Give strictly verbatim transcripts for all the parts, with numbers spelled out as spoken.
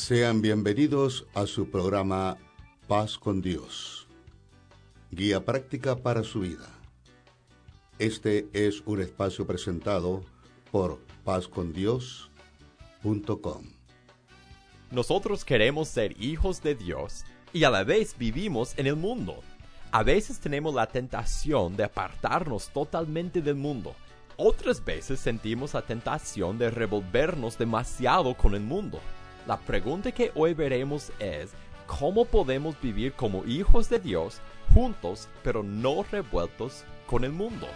Sean bienvenidos a su programa Paz con Dios, guía práctica para su vida. Este es un espacio presentado por paz con dios punto com. Nosotros queremos ser hijos de Dios y a la vez vivimos en el mundo. A veces tenemos la tentación de apartarnos totalmente del mundo. Otras veces sentimos la tentación de revolvernos demasiado con el mundo. La pregunta que hoy veremos es, ¿cómo podemos vivir como hijos de Dios juntos pero no revueltos con el mundo?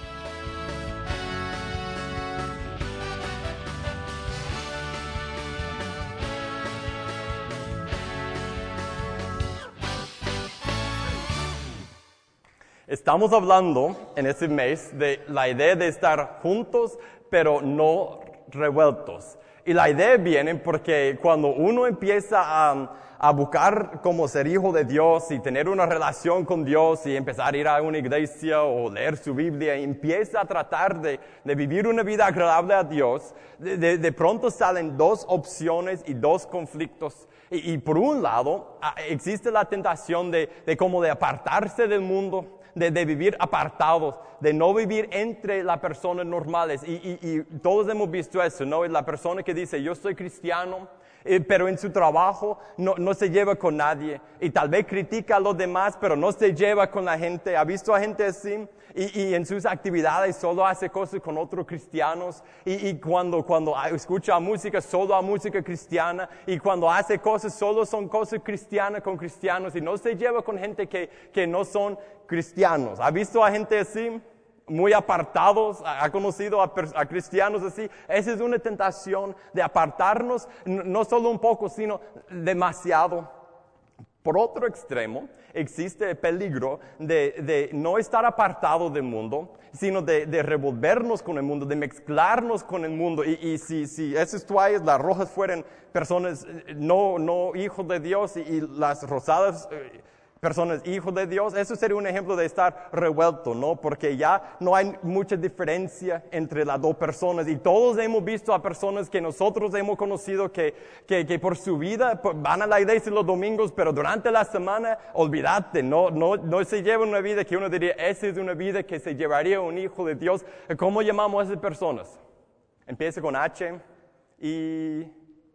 Estamos hablando en este mes de la idea de estar juntos pero no revueltos. Y la idea viene porque cuando uno empieza a, a buscar cómo ser hijo de Dios y tener una relación con Dios y empezar a ir a una iglesia o leer su Biblia y empieza a tratar de, de vivir una vida agradable a Dios, de, de, de pronto salen dos opciones y dos conflictos. Y, y por un lado existe la tentación de, de como de apartarse del mundo, De, de vivir apartados, de no vivir entre las personas normales. Y, y, y todos hemos visto eso, ¿no? La persona que dice, yo soy cristiano, eh, pero en su trabajo no, no se lleva con nadie. Y tal vez critica a los demás, pero no se lleva con la gente. ¿Ha visto a gente así? Y, y en sus actividades solo hace cosas con otros cristianos. Y, y cuando, cuando escucha música, solo a música cristiana. Y cuando hace cosas, solo son cosas cristianas con cristianos. Y no se lleva con gente que, que no son cristianos. ¿Ha visto a gente así? Muy apartados, ha conocido a, a cristianos así. Esa es una tentación de apartarnos, no solo un poco, sino demasiado. Por otro extremo, existe el peligro de, de no estar apartado del mundo, sino de, de revolvernos con el mundo, de mezclarnos con el mundo. Y, y si, si esas toallas, las rojas, fueran personas no, no hijos de Dios y, y las rosadas Eh, personas hijos de Dios, eso sería un ejemplo de estar revuelto, ¿no? Porque ya no hay mucha diferencia entre las dos personas y todos hemos visto a personas que nosotros hemos conocido que, que, que por su vida van a la iglesia los domingos, pero durante la semana, olvídate, no, no, no se llevan una vida que uno diría, esa es una vida que se llevaría un hijo de Dios. ¿Cómo llamamos a esas personas? Empieza con H y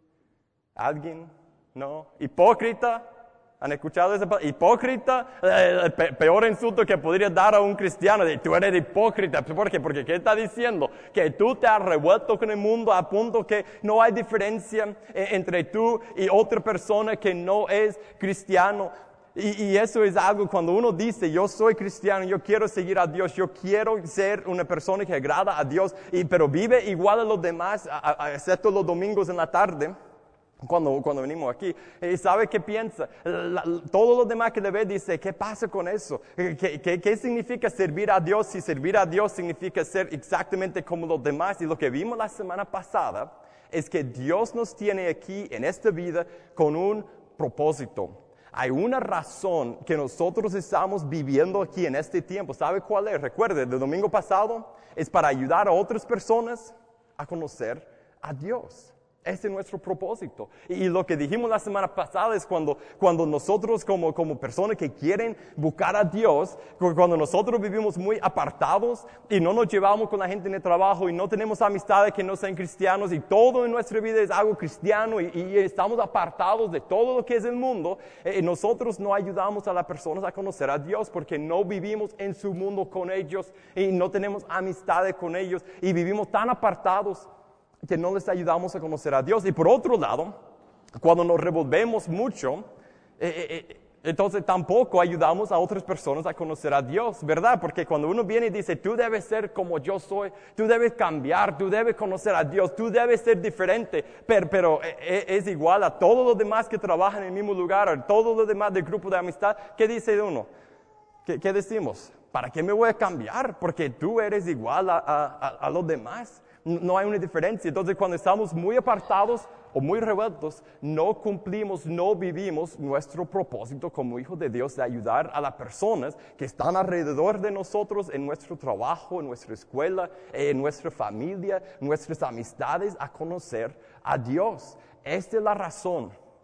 alguien, ¿no? Hipócrita. ¿Han escuchado esa palabra? Hipócrita, eh, el pe- peor insulto que podría dar a un cristiano, de tú eres hipócrita. ¿Por qué? Porque ¿qué está diciendo? Que tú te has revuelto con el mundo a punto que no hay diferencia eh, entre tú y otra persona que no es cristiano. Y, y eso es algo cuando uno dice, yo soy cristiano, yo quiero seguir a Dios, yo quiero ser una persona que agrada a Dios, y, pero vive igual a los demás, a, a, excepto los domingos en la tarde. Cuando, cuando venimos aquí, ¿y sabe qué piensa? La, todos los demás que le ve dice, ¿qué pasa con eso? ¿Qué, qué, ¿Qué significa servir a Dios? Si servir a Dios significa ser exactamente como los demás. Y lo que vimos la semana pasada es que Dios nos tiene aquí en esta vida con un propósito. Hay una razón que nosotros estamos viviendo aquí en este tiempo. ¿Sabe cuál es? Recuerde, el domingo pasado es para ayudar a otras personas a conocer a Dios. Ese es nuestro propósito. Y, y lo que dijimos la semana pasada es cuando, cuando nosotros como, como personas que quieren buscar a Dios, cuando nosotros vivimos muy apartados y no nos llevamos con la gente en el trabajo y no tenemos amistades que no sean cristianos y todo en nuestra vida es algo cristiano y, y estamos apartados de todo lo que es el mundo, eh, nosotros no ayudamos a las personas a conocer a Dios porque no vivimos en su mundo con ellos y no tenemos amistades con ellos y vivimos tan apartados que no les ayudamos a conocer a Dios. Y por otro lado, cuando nos revolvemos mucho, eh, eh, entonces tampoco ayudamos a otras personas a conocer a Dios, ¿verdad? Porque cuando uno viene y dice, tú debes ser como yo soy, tú debes cambiar, tú debes conocer a Dios, tú debes ser diferente, pero, pero es igual a todos los demás que trabajan en el mismo lugar, a todos los demás del grupo de amistad, ¿qué dice uno? ¿Qué, qué decimos? ¿Para qué me voy a cambiar? Porque tú eres igual a, a, a los demás. No hay una diferencia. Entonces, cuando estamos muy apartados o muy revueltos, no cumplimos, no vivimos nuestro propósito como hijos de Dios de ayudar a las personas que están alrededor de nosotros en nuestro trabajo, en nuestra escuela, en nuestra familia, nuestras amistades, a conocer a Dios. Esta es la razón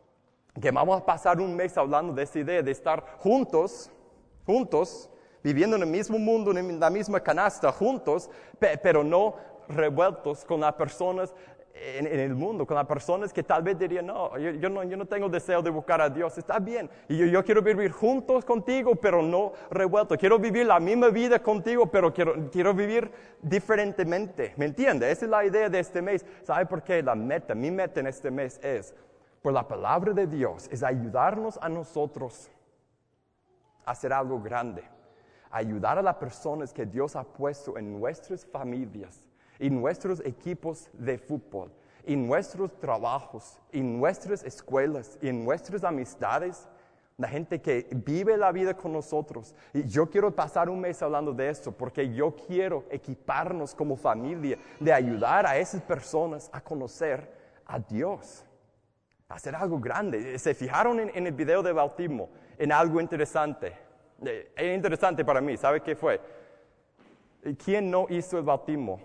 que vamos a pasar un mes hablando de esta idea de estar juntos, juntos, viviendo en el mismo mundo, en la misma canasta, juntos, pe- pero no revueltos con las personas en, en el mundo, con las personas que tal vez dirían, no yo, yo no, yo no tengo deseo de buscar a Dios, está bien, y yo, yo quiero vivir juntos contigo, pero no revuelto, quiero vivir la misma vida contigo, pero quiero, quiero vivir diferentemente, ¿me entiende? Esa es la idea de este mes. ¿Sabe por qué? La meta, mi meta en este mes es, por la palabra de Dios, es ayudarnos a nosotros a hacer algo grande, ayudar a las personas que Dios ha puesto en nuestras familias, en nuestros equipos de fútbol, en nuestros trabajos, en nuestras escuelas, en nuestras amistades, la gente que vive la vida con nosotros. Y yo quiero pasar un mes hablando de esto porque yo quiero equiparnos como familia de ayudar a esas personas a conocer a Dios, a hacer algo grande. ¿Se fijaron en, en el video de bautismo? En algo interesante. Eh, es interesante para mí. ¿Sabe qué fue? ¿Quién no hizo el bautismo?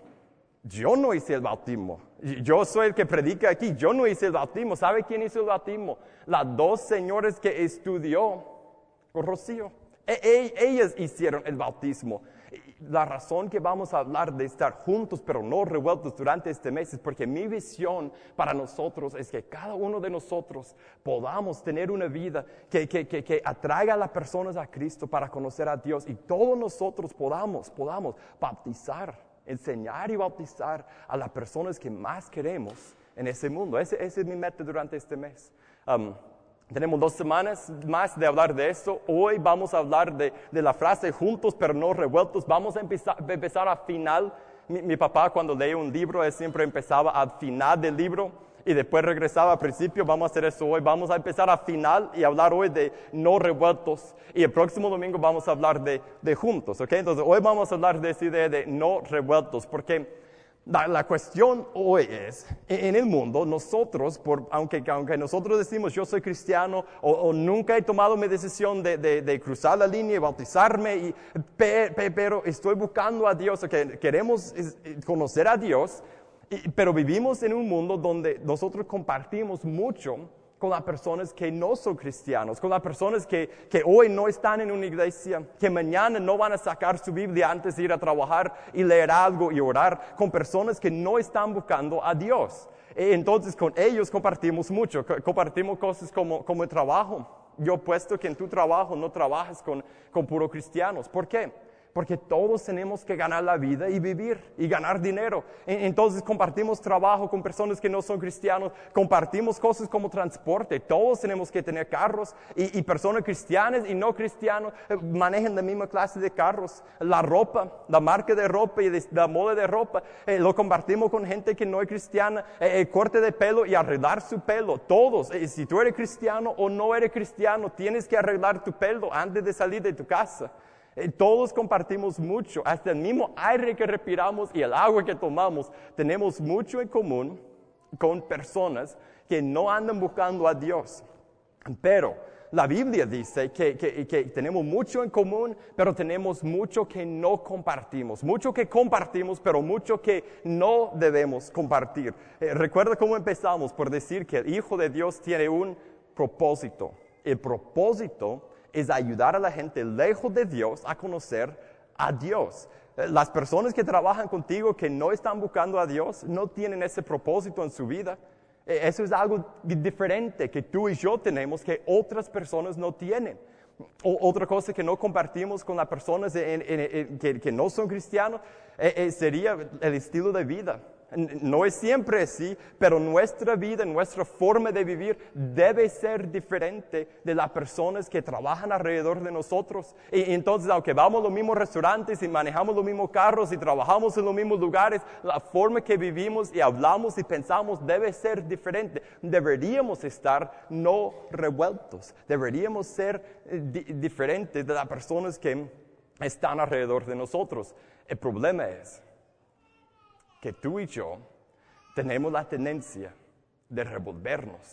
Yo no hice el bautismo. Yo soy el que predica aquí. Yo no hice el bautismo. ¿Sabe quién hizo el bautismo? Las dos señoras que estudió con Rocío. E- e- ellas hicieron el bautismo. La razón que vamos a hablar de estar juntos pero no revueltos durante este mes es porque mi visión para nosotros es que cada uno de nosotros podamos tener una vida que, que, que, que atraiga a las personas a Cristo para conocer a Dios, y todos nosotros podamos, podamos bautizar, enseñar y bautizar a las personas que más queremos en ese mundo. Ese, ese es mi meta durante este mes. Um, tenemos dos semanas más de hablar de esto. Hoy vamos a hablar de, de la frase juntos pero no revueltos. Vamos a empezar, a empezar al final. Mi, mi papá cuando leía un libro, él siempre empezaba al final del libro y después regresaba al principio. Vamos a hacer eso hoy. Vamos a empezar al final y hablar hoy de no revueltos. Y el próximo domingo vamos a hablar de, de juntos, ¿ok? Entonces hoy vamos a hablar de esa idea de no revueltos, porque la, la cuestión hoy es, en el mundo, nosotros, por, aunque, aunque nosotros decimos yo soy cristiano o, o nunca he tomado mi decisión de, de, de cruzar la línea y bautizarme, y, pe, pe, pero estoy buscando a Dios, okay, queremos conocer a Dios, y, pero vivimos en un mundo donde nosotros compartimos mucho con las personas que no son cristianos, con las personas que, que hoy no están en una iglesia, que mañana no van a sacar su Biblia antes de ir a trabajar y leer algo y orar, con personas que no están buscando a Dios. Entonces con ellos compartimos mucho, compartimos cosas como, como el trabajo. Yo puesto que en tu trabajo no trabajas con, con puros cristianos. ¿Por qué? Porque todos tenemos que ganar la vida y vivir y ganar dinero. Entonces compartimos trabajo con personas que no son cristianos, compartimos cosas como transporte. Todos tenemos que tener carros, y, y personas cristianas y no cristianos eh, manejan la misma clase de carros. La ropa, la marca de ropa y de, la moda de ropa, eh, lo compartimos con gente que no es cristiana. Eh, el corte de pelo y arreglar su pelo. Todos, eh, si tú eres cristiano o no eres cristiano, tienes que arreglar tu pelo antes de salir de tu casa. Eh, todos compartimos mucho, hasta el mismo aire que respiramos y el agua que tomamos, tenemos mucho en común con personas que no andan buscando a Dios. Pero la Biblia dice que, que, que tenemos mucho en común, pero tenemos mucho que no compartimos. Mucho que compartimos, pero mucho que no debemos compartir. Eh, recuerda cómo empezamos por decir que el Hijo de Dios tiene un propósito. El propósito es ayudar a la gente lejos de Dios a conocer a Dios. Las personas que trabajan contigo que no están buscando a Dios no tienen ese propósito en su vida. Eso es algo diferente que tú y yo tenemos que otras personas no tienen. O, otra cosa que no compartimos con las personas en, en, en, que, que no son cristianos eh, eh, sería el estilo de vida. No es siempre así, pero nuestra vida, nuestra forma de vivir debe ser diferente de las personas que trabajan alrededor de nosotros. Y entonces, aunque vamos a los mismos restaurantes y manejamos los mismos carros y trabajamos en los mismos lugares, la forma que vivimos y hablamos y pensamos debe ser diferente. Deberíamos estar no revueltos. Deberíamos ser eh, di- diferentes de las personas que están alrededor de nosotros. El problema es que tú y yo tenemos la tendencia de revolvernos.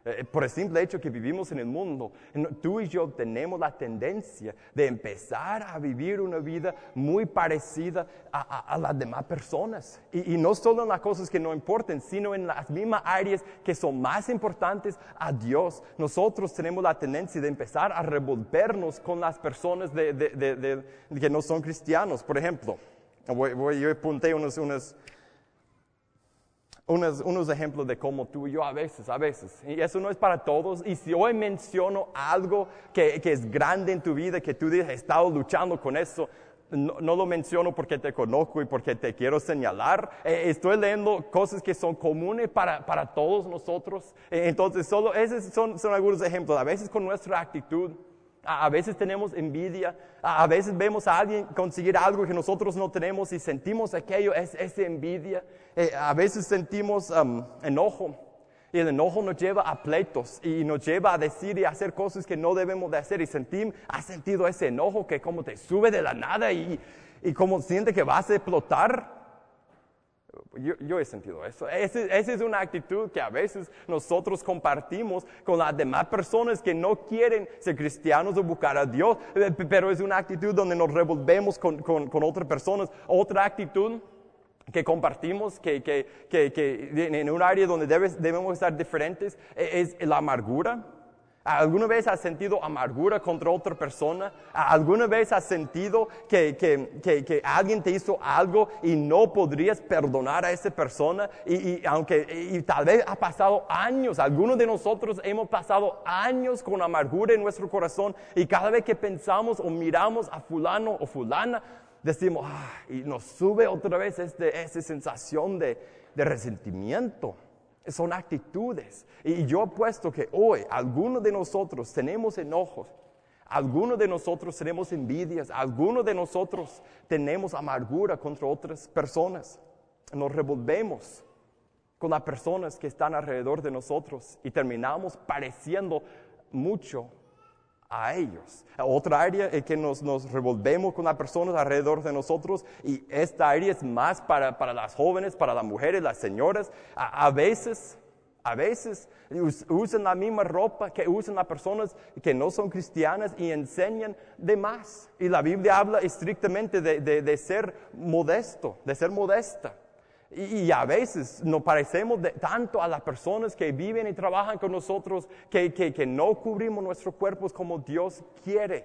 Eh, por el simple hecho que vivimos en el mundo, no- tú y yo tenemos la tendencia de empezar a vivir una vida muy parecida a, a- a las demás personas. Y, y no solo en las cosas que no importan, sino en las mismas áreas que son más importantes a Dios. Nosotros tenemos la tendencia de empezar a revolvernos con las personas de, de- de- de- que no son cristianos. Por ejemplo, voy, voy- yo apunté unos... unos Unos, unos ejemplos de cómo tú y yo a veces, a veces, y eso no es para todos, y si hoy menciono algo que, que es grande en tu vida, que tú dices, he estado luchando con eso, no, no lo menciono porque te conozco y porque te quiero señalar, eh, estoy leyendo cosas que son comunes para, para todos nosotros, eh, entonces solo esos son, son algunos ejemplos, a veces con nuestra actitud. A veces tenemos envidia, a veces vemos a alguien conseguir algo que nosotros no tenemos y sentimos aquello, es esa envidia. Eh, a veces sentimos um, enojo y el enojo nos lleva a pleitos y nos lleva a decir y a hacer cosas que no debemos de hacer. Y sentir, has sentido ese enojo que como te sube de la nada y, y como siente que vas a explotar. Yo, yo he sentido eso. Esa es una actitud que a veces nosotros compartimos con las demás personas que no quieren ser cristianos o buscar a Dios, pero es una actitud donde nos revolvemos con, con, con otras personas. Otra actitud que compartimos, que, que, que, que en un área donde debes, debemos estar diferentes, es la amargura. ¿Alguna vez has sentido amargura contra otra persona? ¿Alguna vez has sentido que, que, que, que alguien te hizo algo y no podrías perdonar a esa persona? Y, y, aunque, y tal vez ha pasado años, algunos de nosotros hemos pasado años con amargura en nuestro corazón y cada vez que pensamos o miramos a fulano o fulana, decimos, ah, y nos sube otra vez este, esa sensación de, de resentimiento. Son actitudes. Y yo apuesto que hoy algunos de nosotros tenemos enojos, algunos de nosotros tenemos envidias, algunos de nosotros tenemos amargura contra otras personas. Nos revolvemos con las personas que están alrededor de nosotros y terminamos pareciendo mucho a ellos. Otra área es que nos, nos revolvemos con las personas alrededor de nosotros y esta área es más para, para las jóvenes, para las mujeres, las señoras. A, a veces, a veces us, usan la misma ropa que usan las personas que no son cristianas y enseñan de más. Y la Biblia habla estrictamente de, de, de ser modesto, de ser modesta. Y, y a veces nos parecemos de, tanto a las personas que viven y trabajan con nosotros que, que, que no cubrimos nuestros cuerpos como Dios quiere.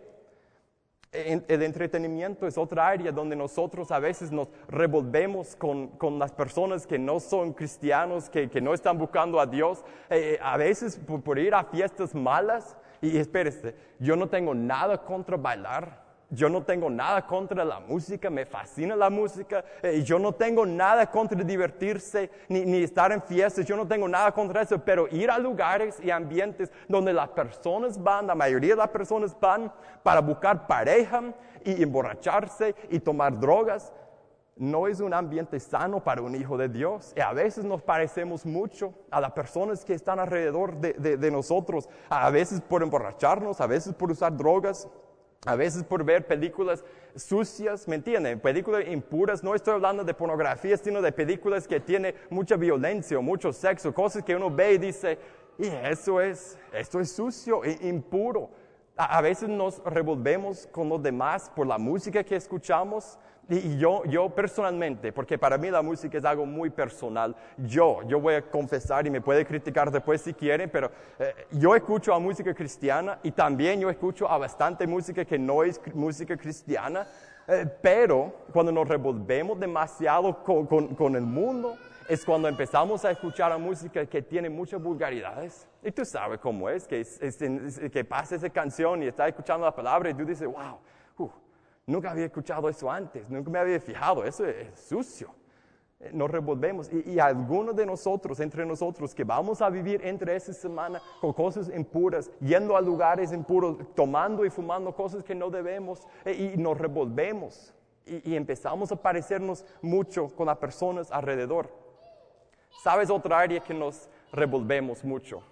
En, el entretenimiento es otra área donde nosotros a veces nos revolvemos con, con las personas que no son cristianos, que, que no están buscando a Dios. Eh, a veces por, por ir a fiestas malas, y espérese, yo no tengo nada contra bailar. Yo no tengo nada contra la música, me fascina la música. Eh, yo no tengo nada contra divertirse ni, ni estar en fiestas. Yo no tengo nada contra eso. Pero ir a lugares y ambientes donde las personas van, la mayoría de las personas van para buscar pareja y emborracharse y tomar drogas, no es un ambiente sano para un hijo de Dios. Y a veces nos parecemos mucho a las personas que están alrededor de, de, de nosotros. A veces por emborracharnos, a veces por usar drogas. A veces por ver películas sucias, ¿me entienden? Películas impuras, no estoy hablando de pornografía, sino de películas que tienen mucha violencia o mucho sexo, cosas que uno ve y dice, y eso es, esto es sucio e impuro. A, a veces nos revolvemos con los demás por la música que escuchamos. Y yo, yo personalmente, porque para mí la música es algo muy personal, yo, yo voy a confesar y me puede criticar después si quieren, pero eh, yo escucho a música cristiana y también yo escucho a bastante música que no es música cristiana, eh, pero cuando nos revolvemos demasiado con, con, con el mundo, es cuando empezamos a escuchar a música que tiene muchas vulgaridades. Y tú sabes cómo es, que, es, es, es, que pasa esa canción y estás escuchando la palabra y tú dices, wow, uh, nunca había escuchado eso antes, nunca me había fijado, eso es sucio. Nos revolvemos y, y algunos de nosotros, entre nosotros, que vamos a vivir entre esa semana con cosas impuras, yendo a lugares impuros, tomando y fumando cosas que no debemos y, y nos revolvemos y, y empezamos a parecernos mucho con las personas alrededor. ¿Sabes otra área que nos revolvemos mucho?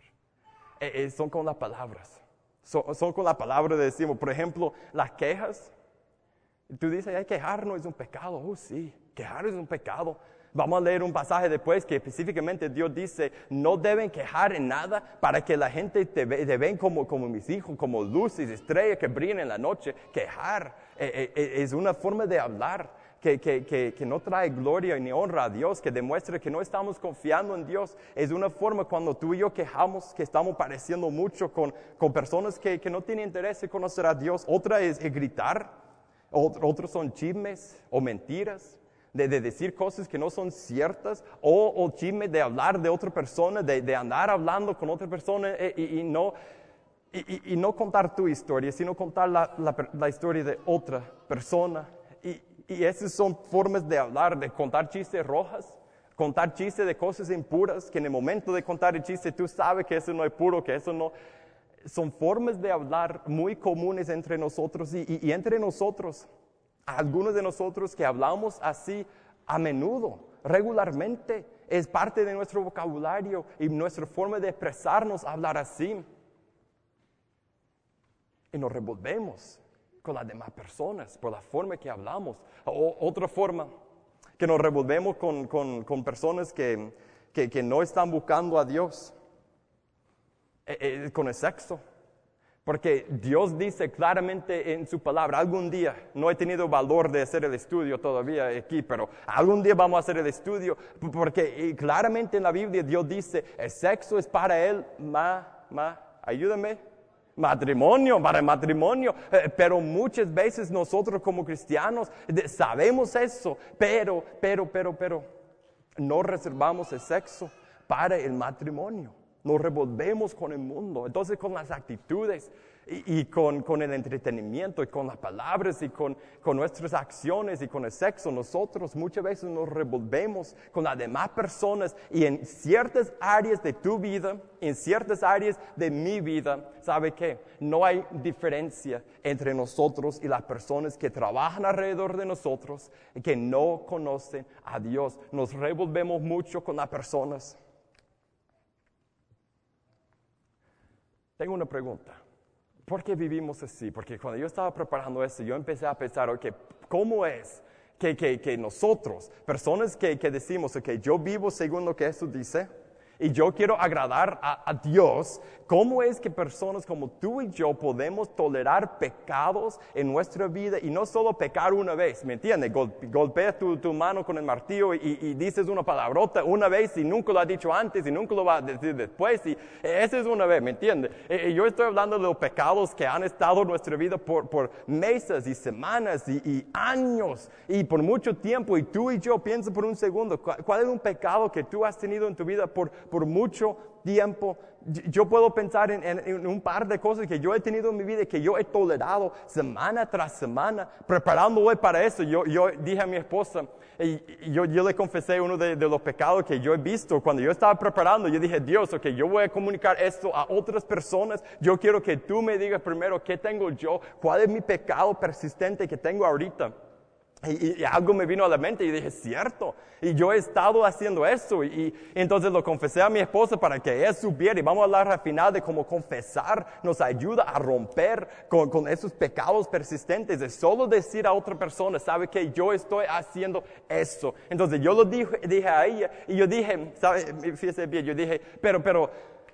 Eh, eh, son con las palabras. Son, son con las palabras de decimos, por ejemplo, las quejas. Tú dices, ay, quejar no es un pecado. Oh, sí, quejar es un pecado. Vamos a leer un pasaje después que específicamente Dios dice, no deben quejar en nada para que la gente te, ve, te ven como, como mis hijos, como luces, estrellas que brillan en la noche. Quejar eh, eh, es una forma de hablar. Que, que, que, que no trae gloria ni honra a Dios, que demuestra que no estamos confiando en Dios. Es una forma cuando tú y yo quejamos que estamos pareciendo mucho con, con personas que, que no tienen interés en conocer a Dios. Otra es, es gritar, otros son chismes o mentiras, de, de decir cosas que no son ciertas, o, o chismes de hablar de otra persona, de, de andar hablando con otra persona y, y, y, no, y, y, y no contar tu historia, sino contar la, la, la historia de otra persona. Y, Y esas son formas de hablar, de contar chistes rojas, contar chistes de cosas impuras, que en el momento de contar el chiste tú sabes que eso no es puro, que eso no... Son formas de hablar muy comunes entre nosotros y, y, y entre nosotros, algunos de nosotros que hablamos así a menudo, regularmente, es parte de nuestro vocabulario y nuestra forma de expresarnos, hablar así. Y nos revolvemos con las demás personas, por la forma que hablamos. O, otra forma, que nos revolvemos con, con, con personas que, que, que no están buscando a Dios, eh, eh, con el sexo. Porque Dios dice claramente en su palabra, algún día, no he tenido valor de hacer el estudio todavía aquí, pero algún día vamos a hacer el estudio, porque eh, claramente en la Biblia Dios dice, el sexo es para él, ma, ma, ayúdame, matrimonio, para el matrimonio, eh, pero muchas veces nosotros como cristianos de, sabemos eso, pero, pero, pero, pero, no reservamos el sexo para el matrimonio. Nos revolvemos con el mundo, entonces con las actitudes y, y con, con el entretenimiento y con las palabras y con, con nuestras acciones y con el sexo, nosotros muchas veces nos revolvemos con las demás personas y en ciertas áreas de tu vida, en ciertas áreas de mi vida, ¿sabe qué? No hay diferencia entre nosotros y las personas que trabajan alrededor de nosotros y que no conocen a Dios. Nos revolvemos mucho con las personas. Tengo una pregunta. ¿Por qué vivimos así? Porque cuando yo estaba preparando esto, yo empecé a pensar, ok, ¿cómo es que, que, que nosotros, personas que, que decimos, ok, yo vivo según lo que Jesús dice, y yo quiero agradar a, a Dios, ¿cómo es que personas como tú y yo podemos tolerar pecados en nuestra vida y no solo pecar una vez? ¿Me entiendes? Gol, golpeas tu, tu mano con el martillo y, y dices una palabrota una vez y nunca lo has dicho antes y nunca lo vas a decir después. Y esa es una vez, ¿me entiendes? Eh, yo estoy hablando de los pecados que han estado en nuestra vida por, por meses y semanas y, y años y por mucho tiempo. Y tú y yo, piensa por un segundo, ¿cuál, cuál es un pecado que tú has tenido en tu vida por por mucho tiempo? Yo puedo pensar en, en, en un par de cosas que yo he tenido en mi vida, que yo he tolerado semana tras semana, preparando hoy para eso. Yo, yo dije a mi esposa, y, y yo, yo le confesé uno de, de los pecados que yo he visto. Cuando yo estaba preparando, yo dije, Dios, ok, yo voy a comunicar esto a otras personas. Yo quiero que tú me digas primero qué tengo yo, cuál es mi pecado persistente que tengo ahorita. Y, y algo me vino a la mente y dije, cierto, y yo he estado haciendo eso, y, y entonces lo confesé a mi esposa para que ella supiera, y vamos a hablar al final de cómo confesar nos ayuda a romper con, con esos pecados persistentes, de solo decir a otra persona, sabe que yo estoy haciendo eso. Entonces yo lo dije, dije a ella, y yo dije, sabe, fíjese bien, yo dije, pero, pero,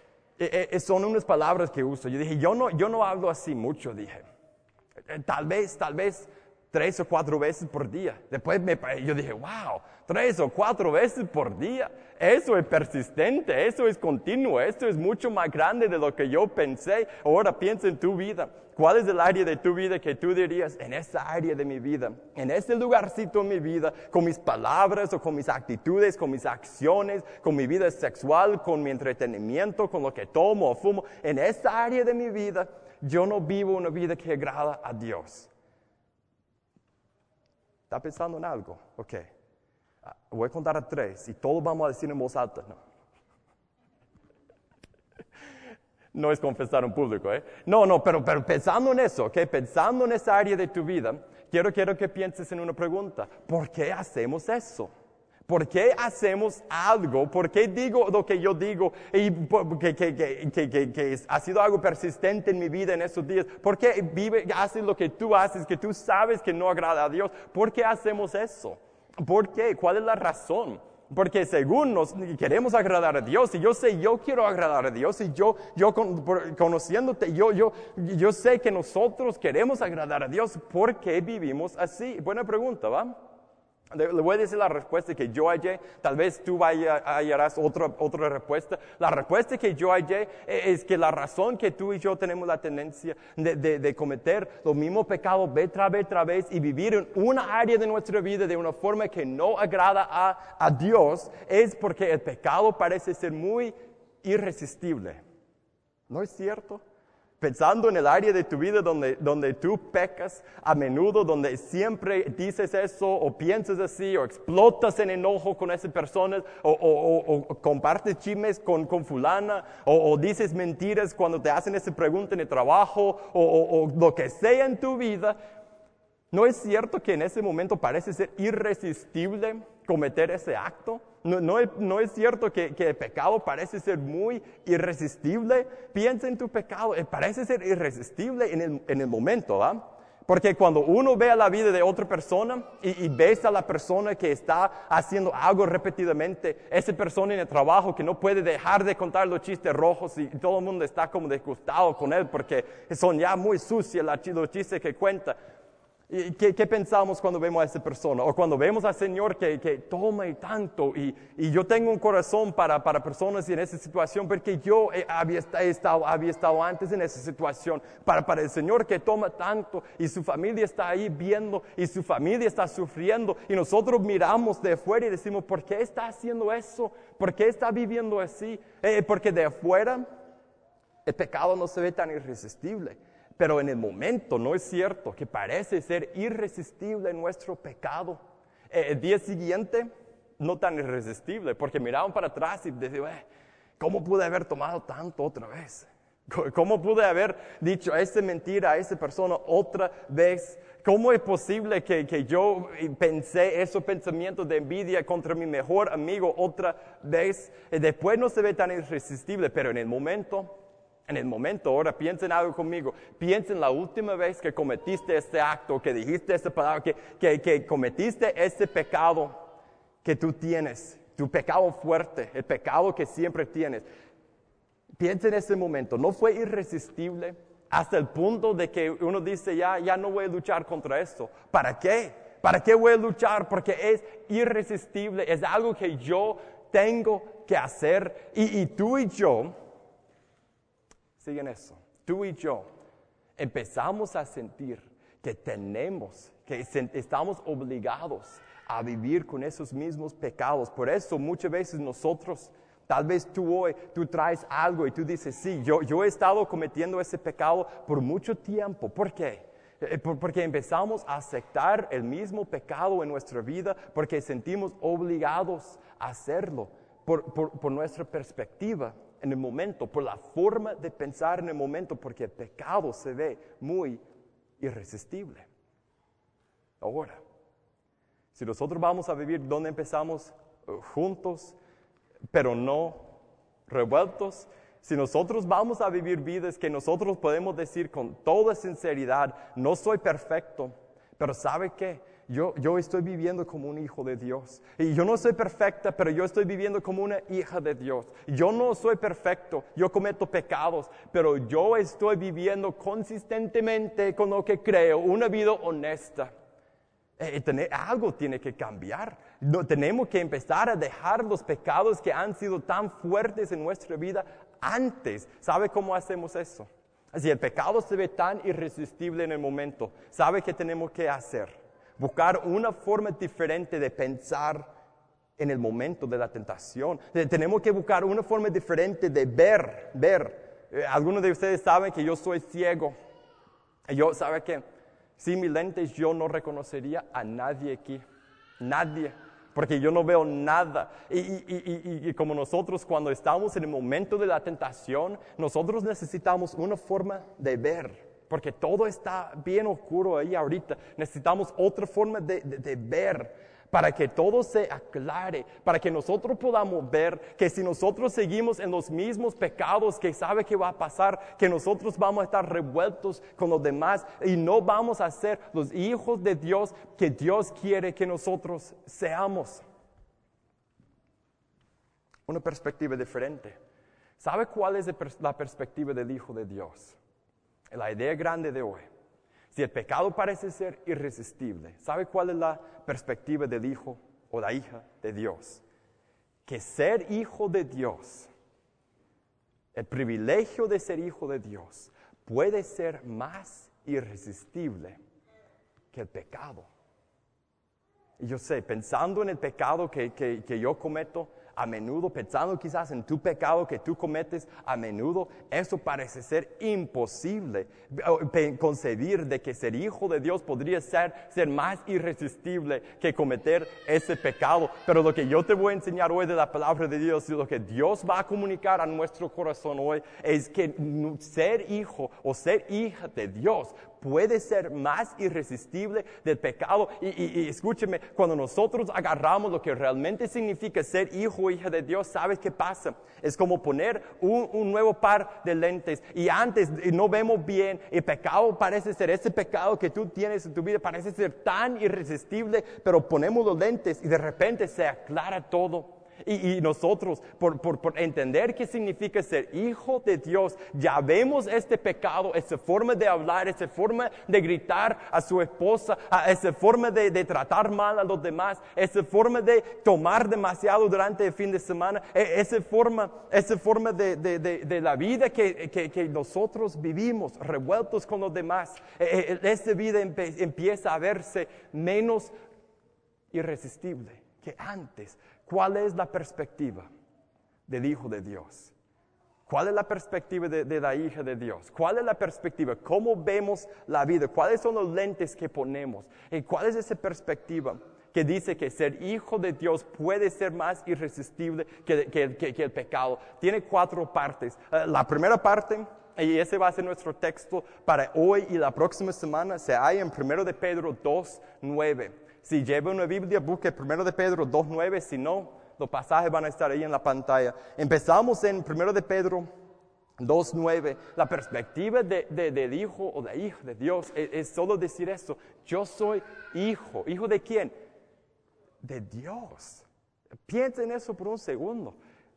eh, eh, son unas palabras que uso. Yo dije, yo no, yo no hablo así mucho, dije, eh, tal vez, tal vez, tres o cuatro veces por día. Después me, yo dije, wow, tres o cuatro veces por día. Eso es persistente, eso es continuo, esto es mucho más grande de lo que yo pensé. Ahora piensa en tu vida. ¿Cuál es el área de tu vida que tú dirías, en esa área de mi vida, en ese lugarcito en mi vida, con mis palabras o con mis actitudes, con mis acciones, con mi vida sexual, con mi entretenimiento, con lo que tomo o fumo, en esa área de mi vida, yo no vivo una vida que agrada a Dios? ¿Está pensando en algo? Ok. Uh, voy a contar a tres y todos vamos a decir en voz alta. No, no es confesar en público, ¿eh? No, no, pero, pero pensando en eso, ok, pensando en esa área de tu vida, quiero, quiero que pienses en una pregunta. ¿Por qué hacemos eso? ¿Por qué hacemos algo? ¿Por qué digo lo que yo digo? Y que, que, que, que, que, que ha sido algo persistente en mi vida en esos días. ¿Por qué vive, haces lo que tú haces, que tú sabes que no agrada a Dios? ¿Por qué hacemos eso? ¿Por qué? ¿Cuál es la razón? Porque según nos queremos agradar a Dios, y yo sé, yo quiero agradar a Dios, y yo, yo con, por, conociéndote, yo, yo, yo sé que nosotros queremos agradar a Dios. ¿Por qué vivimos así? Buena pregunta, ¿va? Le, le voy a decir la respuesta que yo hallé. Tal vez tú vaya, hallarás otra, otra respuesta. La respuesta que yo hallé es que la razón que tú y yo tenemos la tendencia de, de, de cometer los mismos pecados vez tras vez tras vez y vivir en una área de nuestra vida de una forma que no agrada a, a Dios es porque el pecado parece ser muy irresistible. ¿No es cierto? Pensando en el área de tu vida donde, donde tú pecas a menudo, donde siempre dices eso o piensas así o explotas en enojo con esa persona o, o, o, o compartes chismes con, con fulana o, o dices mentiras cuando te hacen esa pregunta en el trabajo o, o, o lo que sea en tu vida. ¿No es cierto que en ese momento parece ser irresistible cometer ese acto? ¿No, no, es, no es cierto que, que el pecado parece ser muy irresistible? Piensa en tu pecado, parece ser irresistible en el, en el momento, ¿va? Porque cuando uno ve a la vida de otra persona y, y ves a la persona que está haciendo algo repetidamente, esa persona en el trabajo que no puede dejar de contar los chistes rojos y, y todo el mundo está como disgustado con él porque son ya muy sucios los chistes que cuenta. ¿Y qué, qué pensamos cuando vemos a esa persona? O cuando vemos al Señor que, que toma y tanto, y, y yo tengo un corazón para, para personas en esa situación, porque yo había estado, había estado antes en esa situación, para, para el Señor que toma tanto, y su familia está ahí viendo, y su familia está sufriendo, y nosotros miramos de afuera y decimos, ¿por qué está haciendo eso? ¿Por qué está viviendo así? Eh, porque de afuera el pecado no se ve tan irresistible. Pero en el momento no es cierto que parece ser irresistible nuestro pecado. Eh, el día siguiente, no tan irresistible, porque miraban para atrás y decían, eh, ¿cómo pude haber tomado tanto otra vez? ¿Cómo pude haber dicho esa mentira a esa persona otra vez? ¿Cómo es posible que, que yo pensé esos pensamientos de envidia contra mi mejor amigo otra vez? Eh, después no se ve tan irresistible, pero en el momento... En el momento, ahora piensen algo conmigo, piensen la última vez que cometiste este acto, que dijiste esta palabra, que, que, que cometiste ese pecado que tú tienes, tu pecado fuerte, el pecado que siempre tienes. Piensa en ese momento, ¿no fue irresistible hasta el punto de que uno dice, ya, ya no voy a luchar contra esto? ¿Para qué? ¿Para qué voy a luchar? Porque es irresistible, es algo que yo tengo que hacer y, y tú y yo... Siguen eso. Tú y yo empezamos a sentir que tenemos, que estamos obligados a vivir con esos mismos pecados. Por eso muchas veces nosotros, tal vez tú hoy, tú traes algo y tú dices, sí, yo, yo he estado cometiendo ese pecado por mucho tiempo. ¿Por qué? Porque empezamos a aceptar el mismo pecado en nuestra vida porque sentimos obligados a hacerlo por, por, por nuestra perspectiva en el momento, por la forma de pensar en el momento, porque el pecado se ve muy irresistible. Ahora, si nosotros vamos a vivir donde empezamos uh, juntos, pero no revueltos, si nosotros vamos a vivir vidas que nosotros podemos decir con toda sinceridad, no soy perfecto, pero ¿sabe qué? Yo, yo estoy viviendo como un hijo de Dios. Y yo no soy perfecta, pero yo estoy viviendo como una hija de Dios. Yo no soy perfecto, yo cometo pecados, pero yo estoy viviendo consistentemente con lo que creo, una vida honesta. Eh, tener, algo tiene que cambiar. No, tenemos que empezar a dejar los pecados que han sido tan fuertes en nuestra vida antes. ¿Sabe cómo hacemos eso? Si el pecado se ve tan irresistible en el momento, ¿sabe qué tenemos que hacer? Buscar una forma diferente de pensar en el momento de la tentación. Tenemos que buscar una forma diferente de ver, ver. Eh, algunos de ustedes saben que yo soy ciego. Yo, ¿sabe qué? Sin mis lentes yo no reconocería a nadie aquí. Nadie. Porque yo no veo nada. Y, y, y, y, y como nosotros cuando estamos en el momento de la tentación, nosotros necesitamos una forma de ver. Porque todo está bien oscuro ahí ahorita. Necesitamos otra forma de, de, de ver para que todo se aclare, para que nosotros podamos ver que si nosotros seguimos en los mismos pecados, que sabe que va a pasar, que nosotros vamos a estar revueltos con los demás y no vamos a ser los hijos de Dios que Dios quiere que nosotros seamos. Una perspectiva diferente. ¿Sabe cuál es la perspectiva del Hijo de Dios? La idea grande de hoy. Si el pecado parece ser irresistible, ¿sabe cuál es la perspectiva del Hijo o la hija de Dios? Que ser hijo de Dios, el privilegio de ser hijo de Dios, puede ser más irresistible que el pecado. Y yo sé, pensando en el pecado que, que, que yo cometo a menudo, pensando quizás en tu pecado que tú cometes a menudo, eso parece ser imposible. Concebir de que ser hijo de Dios podría ser, ser más irresistible que cometer ese pecado. Pero lo que yo te voy a enseñar hoy de la palabra de Dios y lo que Dios va a comunicar a nuestro corazón hoy es que ser hijo o ser hija de Dios puede ser más irresistible del pecado. Y, y, y escúcheme, cuando nosotros agarramos lo que realmente significa ser hijo o hija de Dios, ¿sabes qué pasa? Es como poner un, un nuevo par de lentes y antes no vemos bien. El pecado parece ser, ese pecado que tú tienes en tu vida parece ser tan irresistible, pero ponemos los lentes y de repente se aclara todo. Y, y nosotros, por, por, por entender qué significa ser hijo de Dios, ya vemos este pecado, esa forma de hablar, esa forma de gritar a su esposa, esa forma de, de tratar mal a los demás, esa forma de tomar demasiado durante el fin de semana, esa forma, esa forma de, de, de, de la vida que, que, que nosotros vivimos, revueltos con los demás. Esa vida empe, empieza a verse menos irresistible que antes. ¿Cuál es la perspectiva del Hijo de Dios? ¿Cuál es la perspectiva de, de la hija de Dios? ¿Cuál es la perspectiva? ¿Cómo vemos la vida? ¿Cuáles son los lentes que ponemos? ¿Y cuál es esa perspectiva que dice que ser hijo de Dios puede ser más irresistible que, que, que, que el pecado? Tiene cuatro partes. Uh, la primera parte, y ese va a ser nuestro texto para hoy y la próxima semana, se halla en primero de Pedro dos, nueve. Si lleva una Biblia, busque primero de Pedro dos, nueve. Si no, los pasajes van a estar ahí en la pantalla. Empezamos en primero de Pedro dos, nueve. La perspectiva de, de, del hijo o la hija de Dios es, es solo decir eso. Yo soy hijo. ¿Hijo de quién? De Dios. Piensa en eso por un segundo.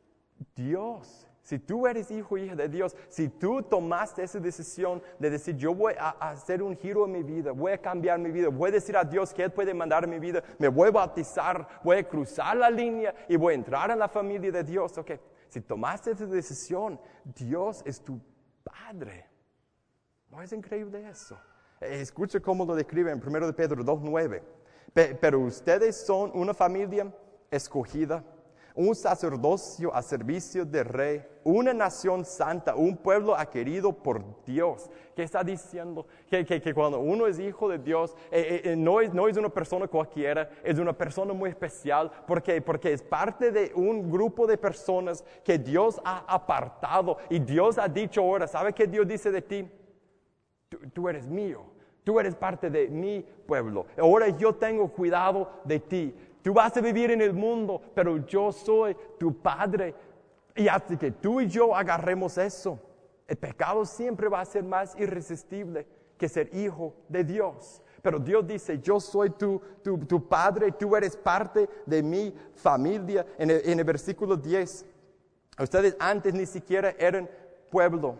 Dios. Si tú eres hijo o hija de Dios, si tú tomaste esa decisión de decir, yo voy a, a hacer un giro en mi vida, voy a cambiar mi vida, voy a decir a Dios que Él puede mandar mi vida, me voy a bautizar, voy a cruzar la línea y voy a entrar en la familia de Dios. Okay. Si tomaste esa decisión, Dios es tu Padre. ¿No es increíble eso? Escucha cómo lo describe en primero de Pedro dos, nueve. Pero ustedes son una familia escogida, un sacerdocio a servicio del Rey, una nación santa, un pueblo adquirido por Dios. ¿Qué está diciendo? Que, que, que cuando uno es hijo de Dios, eh, eh, no, es, no es una persona cualquiera, es una persona muy especial. ¿Por qué? Porque es parte de un grupo de personas que Dios ha apartado. Y Dios ha dicho ahora, ¿sabe qué Dios dice de ti? Tú, tú eres mío, tú eres parte de mi pueblo. Ahora yo tengo cuidado de ti. Tú vas a vivir en el mundo, pero yo soy tu Padre. Y hasta que tú y yo agarremos eso, el pecado siempre va a ser más irresistible que ser hijo de Dios. Pero Dios dice, yo soy tu, tu, tu Padre, tú eres parte de mi familia. En el, en el versículo diez, ustedes antes ni siquiera eran pueblo.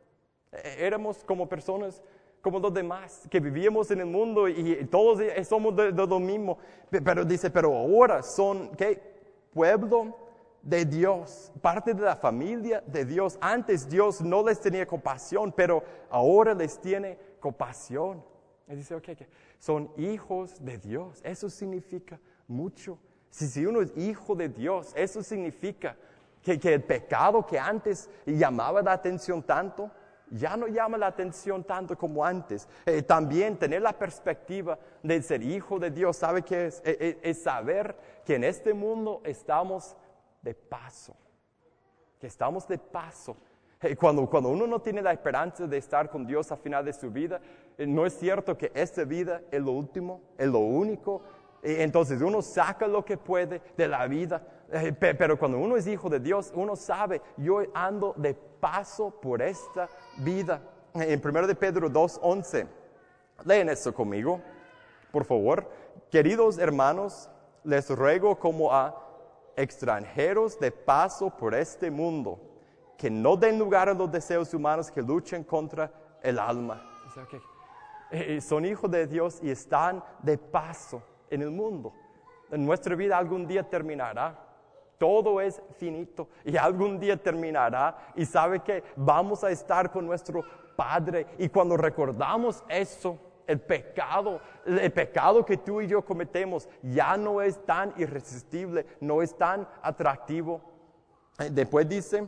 Éramos como personas como los demás, que vivíamos en el mundo y todos somos de, de lo mismo. Pero dice, pero ahora son, ¿qué? Pueblo de Dios, parte de la familia de Dios. Antes Dios no les tenía compasión, pero ahora les tiene compasión. Y dice, ok, okay. Son hijos de Dios. Eso significa mucho. Si, si uno es hijo de Dios, eso significa que, que el pecado que antes llamaba la atención tanto, ya no llama la atención tanto como antes. Eh, también tener la perspectiva de ser hijo de Dios, ¿sabe qué es? Eh, eh, es saber que en este mundo estamos de paso. Que estamos de paso. Eh, cuando, cuando uno no tiene la esperanza de estar con Dios al final de su vida, eh, no es cierto que esta vida es lo último, es lo único. Eh, entonces uno saca lo que puede de la vida. Eh, pe- pero cuando uno es hijo de Dios, uno sabe, yo ando de paso por esta vida. En primero de Pedro dos, once, leen eso conmigo, por favor. Queridos hermanos, les ruego como a extranjeros de paso por este mundo, que no den lugar a los deseos humanos que luchen contra el alma. O sea, que, eh, son hijos de Dios y están de paso en el mundo. Nuestra vida algún día terminará. Todo es finito y algún día terminará. Y sabe que vamos a estar con nuestro Padre. Y cuando recordamos eso, el pecado, el pecado que tú y yo cometemos ya no es tan irresistible, no es tan atractivo. Después dice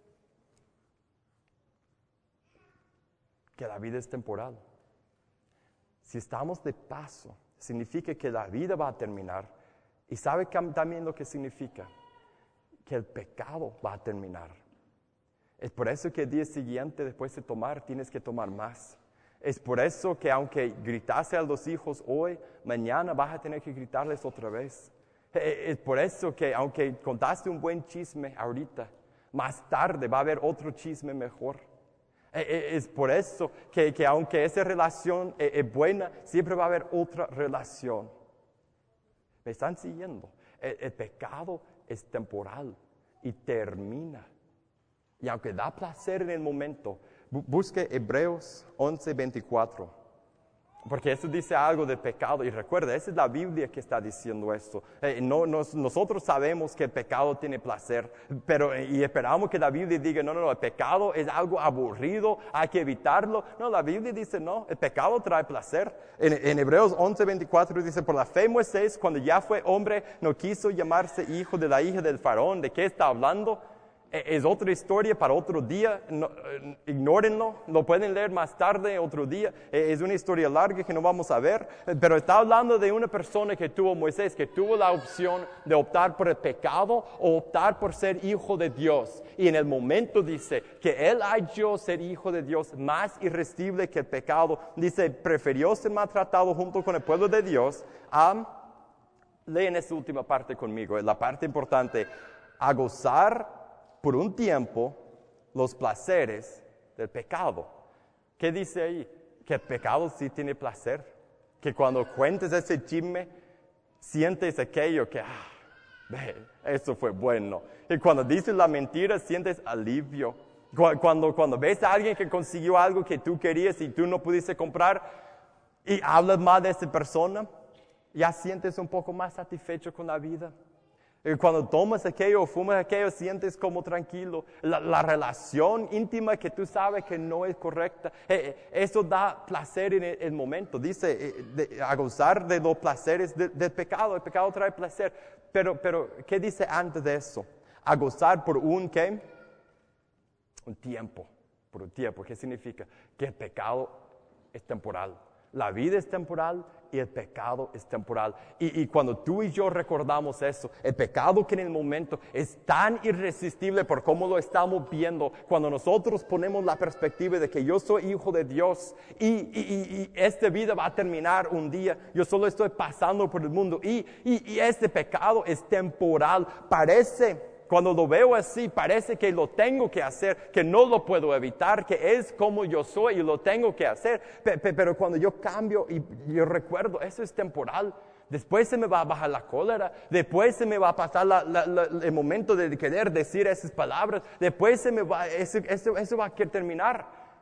que la vida es temporal. Si estamos de paso, significa que la vida va a terminar. ¿Y sabe también lo que significa? Que el pecado va a terminar. Es por eso que el día siguiente, después de tomar, tienes que tomar más. Es por eso que aunque gritaste a los hijos hoy, mañana vas a tener que gritarles otra vez. Es por eso que aunque contaste un buen chisme ahorita, más tarde va a haber otro chisme mejor. Es por eso que, que aunque esa relación es buena, siempre va a haber otra relación. ¿Me están siguiendo? El, el pecado es temporal y termina. Y aunque da placer en el momento, bu- busque Hebreos once veinticuatro. Porque eso dice algo de pecado. Y recuerda, esa es la Biblia que está diciendo esto. Eh, no, nos, nosotros sabemos que el pecado tiene placer. Pero, eh, y esperamos que la Biblia diga, no, no, no, el pecado es algo aburrido, hay que evitarlo. No, la Biblia dice, no, el pecado trae placer. En, en Hebreos once veinticuatro dice, por la fe Moisés, cuando ya fue hombre, no quiso llamarse hijo de la hija del faraón. ¿De qué está hablando? Es otra historia para otro día, no, ignórenlo, lo pueden leer más tarde, otro día. Es una historia larga que no vamos a ver, pero está hablando de una persona que tuvo Moisés, que tuvo la opción de optar por el pecado o optar por ser hijo de Dios. Y en el momento dice que él halló ser hijo de Dios más irresistible que el pecado. Dice, prefirió ser maltratado junto con el pueblo de Dios a, leen esta última parte conmigo, la parte importante, a gozar por un tiempo los placeres del pecado. ¿Qué dice ahí? Que el pecado sí tiene placer. Que cuando cuentes ese chisme, sientes aquello que, ah, ve, eso fue bueno. Y cuando dices la mentira, sientes alivio. Cuando, cuando ves a alguien que consiguió algo que tú querías y tú no pudiste comprar, y hablas mal de esa persona, ya sientes un poco más satisfecho con la vida. Cuando tomas aquello o fumas aquello, sientes como tranquilo. La, la relación íntima que tú sabes que no es correcta, eh, eso da placer en el, el momento. Dice, eh, de, a gozar de los placeres de, del pecado. El pecado trae placer. Pero, pero, ¿qué dice antes de eso? A gozar por un, ¿qué? Un tiempo. Por un tiempo. ¿Qué significa? Que el pecado es temporal. La vida es temporal y el pecado es temporal. Y, y cuando tú y yo recordamos eso, el pecado que en el momento es tan irresistible por cómo lo estamos viendo, cuando nosotros ponemos la perspectiva de que yo soy hijo de Dios y, y, y, y esta vida va a terminar un día, yo solo estoy pasando por el mundo y, y, y este pecado es temporal, parece... Cuando lo veo así, parece que lo tengo que hacer, que no lo puedo evitar, que es como yo soy y lo tengo que hacer. Pero cuando yo cambio y yo recuerdo, eso es temporal. Después se me va a bajar la cólera, después se me va a pasar la, la, la, el momento de querer decir esas palabras, después se me va, eso, eso, eso va a terminar.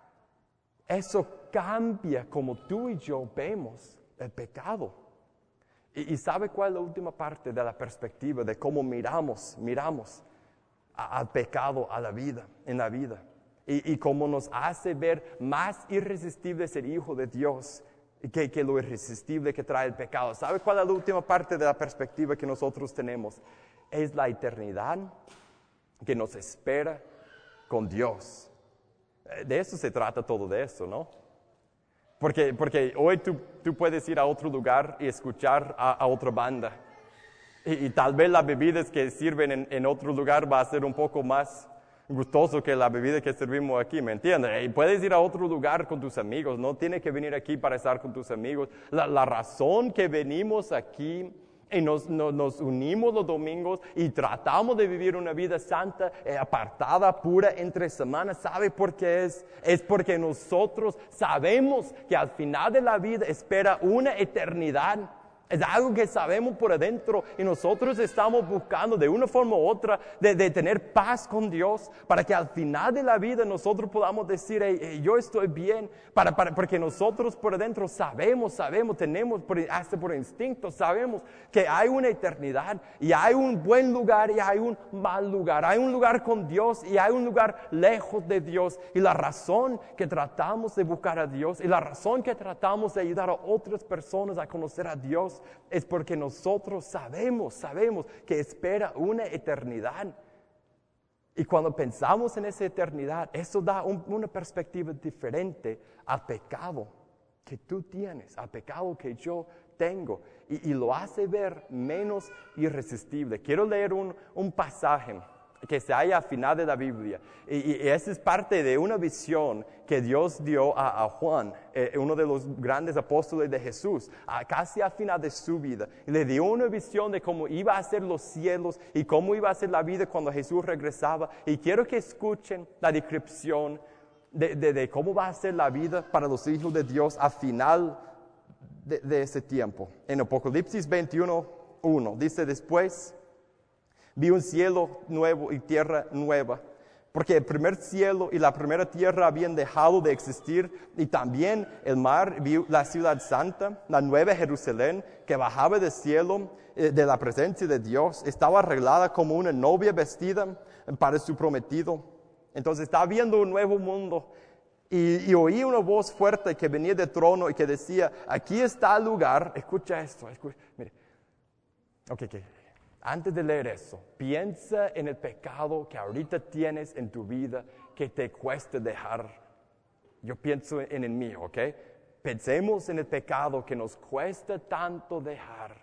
Eso cambia como tú y yo vemos el pecado. Y, y ¿sabe cuál es la última parte de la perspectiva de cómo miramos, miramos a, al pecado, a la vida, en la vida? Y, y cómo nos hace ver más irresistible ser hijo de Dios que, que lo irresistible que trae el pecado. ¿Sabe cuál es la última parte de la perspectiva que nosotros tenemos? Es la eternidad que nos espera con Dios. De eso se trata todo de eso, ¿no? Porque, porque hoy tú, tú puedes ir a otro lugar y escuchar a, a otra banda. Y, y tal vez las bebidas que sirven en, en otro lugar va a ser un poco más gustoso que la bebida que servimos aquí, ¿me entiendes? Y puedes ir a otro lugar con tus amigos, no tienes que venir aquí para estar con tus amigos. La, la razón que venimos aquí y nos, nos, nos unimos los domingos y tratamos de vivir una vida santa, eh, apartada, pura, entre semanas. ¿Sabe por qué es? Es porque nosotros sabemos que al final de la vida espera una eternidad Es algo que sabemos por adentro y nosotros estamos buscando de una forma u otra de, de tener paz con Dios para que al final de la vida nosotros podamos decir, hey, hey, yo estoy bien, para, para, porque nosotros por adentro sabemos, sabemos, tenemos por, hasta por instinto, sabemos que hay una eternidad y hay un buen lugar y hay un mal lugar, hay un lugar con Dios y hay un lugar lejos de Dios. Y la razón que tratamos de buscar a Dios y la razón que tratamos de ayudar a otras personas a conocer a Dios es porque nosotros sabemos, sabemos que espera una eternidad. Y cuando pensamos en esa eternidad, eso da un, una perspectiva diferente al pecado que tú tienes, al pecado que yo tengo. Y, y lo hace ver menos irresistible. Quiero leer un, un pasaje que se halla al final de la Biblia. Y, y esa es parte de una visión que Dios dio a, a Juan, eh, uno de los grandes apóstoles de Jesús, a, casi al final de su vida. Y le dio una visión de cómo iba a ser los cielos y cómo iba a ser la vida cuando Jesús regresaba. Y quiero que escuchen la descripción de, de, de cómo va a ser la vida para los hijos de Dios al final de, de ese tiempo. En Apocalipsis veintiuno, uno, dice después: vi un cielo nuevo y tierra nueva, porque el primer cielo y la primera tierra habían dejado de existir, y también el mar. Vi la ciudad santa, la nueva Jerusalén, que bajaba del cielo, eh, de la presencia de Dios. Estaba arreglada como una novia vestida para su prometido. Entonces estaba viendo un nuevo mundo, y, y oí una voz fuerte que venía del trono y que decía: aquí está el lugar. Escucha esto, escucha, mire. Ok, ok. Antes de leer eso, piensa en el pecado que ahorita tienes en tu vida que te cuesta dejar. Yo pienso en el mío, ¿ok? Pensemos en el pecado que nos cuesta tanto dejar.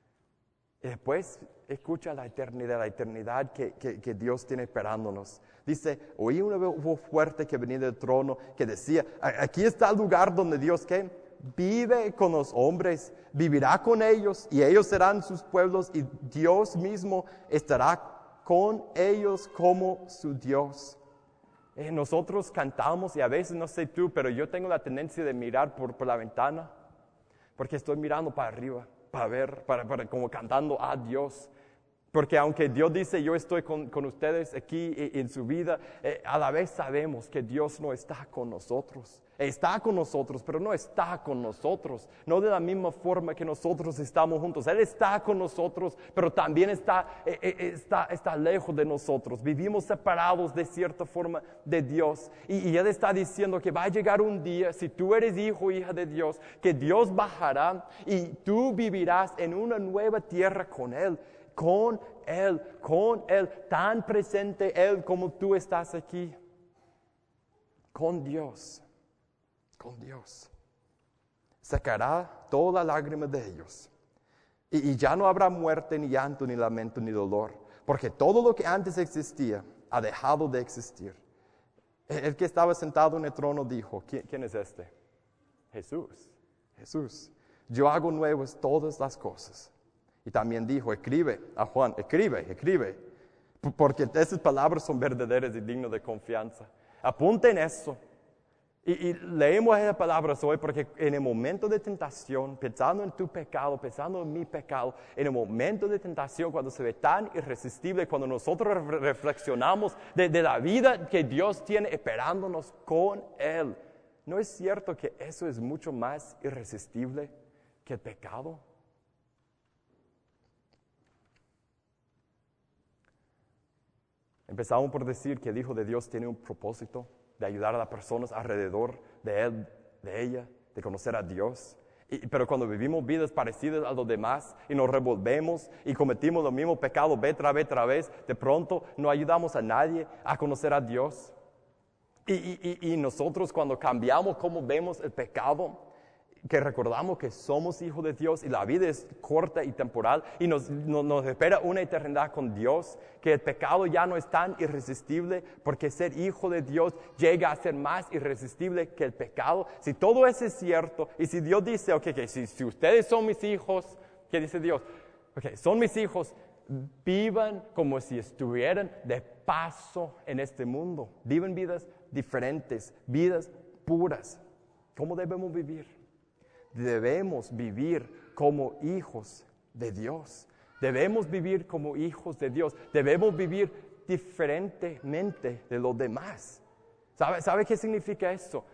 Y después escucha la eternidad, la eternidad que, que, que Dios tiene esperándonos. Dice: oí una voz fuerte que venía del trono que decía: aquí está el lugar donde Dios, ¿qué? Vive con los hombres, vivirá con ellos y ellos serán sus pueblos y Dios mismo estará con ellos como su Dios. Eh, nosotros cantamos y a veces, no sé tú, pero yo tengo la tendencia de mirar por, por la ventana porque estoy mirando para arriba, para ver, para, para, como cantando a Dios. Porque aunque Dios dice: yo estoy con, con ustedes aquí en su vida, eh, a la vez sabemos que Dios no está con nosotros. Está con nosotros, pero no está con nosotros. No de la misma forma que nosotros estamos juntos. Él está con nosotros, pero también está, eh, eh, está, está lejos de nosotros. Vivimos separados de cierta forma de Dios. Y, y Él está diciendo que va a llegar un día, si tú eres hijo o hija de Dios, que Dios bajará y tú vivirás en una nueva tierra con Él. Con Él, con Él, tan presente Él como tú estás aquí. Con Dios, con Dios. Sacará toda lágrima de ellos. Y, y ya no habrá muerte, ni llanto, ni lamento, ni dolor. Porque todo lo que antes existía ha dejado de existir. El, el que estaba sentado en el trono dijo: ¿quién, quién es este? Jesús, Jesús. Yo hago nuevas todas las cosas. Y también dijo: escribe a Juan, escribe, escribe, porque esas palabras son verdaderas y dignas de confianza. Apunten eso. Y, y leemos esas palabras hoy porque en el momento de tentación, pensando en tu pecado, pensando en mi pecado, en el momento de tentación, cuando se ve tan irresistible, cuando nosotros re- reflexionamos de, de la vida que Dios tiene esperándonos con Él, ¿no es cierto que eso es mucho más irresistible que el pecado? Empezamos por decir que el Hijo de Dios tiene un propósito de ayudar a las personas alrededor de Él, de ella, de conocer a Dios. Y, pero cuando vivimos vidas parecidas a los demás y nos revolvemos y cometimos los mismos pecados vez tras vez tras vez, de pronto no ayudamos a nadie a conocer a Dios. Y, y, y nosotros cuando cambiamos cómo vemos el pecado, que recordamos que somos hijos de Dios y la vida es corta y temporal y nos, nos, nos espera una eternidad con Dios, que el pecado ya no es tan irresistible porque ser hijo de Dios llega a ser más irresistible que el pecado. Si todo eso es cierto y si Dios dice: ok, okay si, si ustedes son mis hijos, ¿qué dice Dios? Ok, son mis hijos, vivan como si estuvieran de paso en este mundo. Viven vidas diferentes, vidas puras. ¿Cómo debemos vivir? Debemos vivir como hijos de Dios. Debemos vivir como hijos de Dios. Debemos vivir diferentemente de los demás. ¿Sabe, ¿Sabe qué significa eso?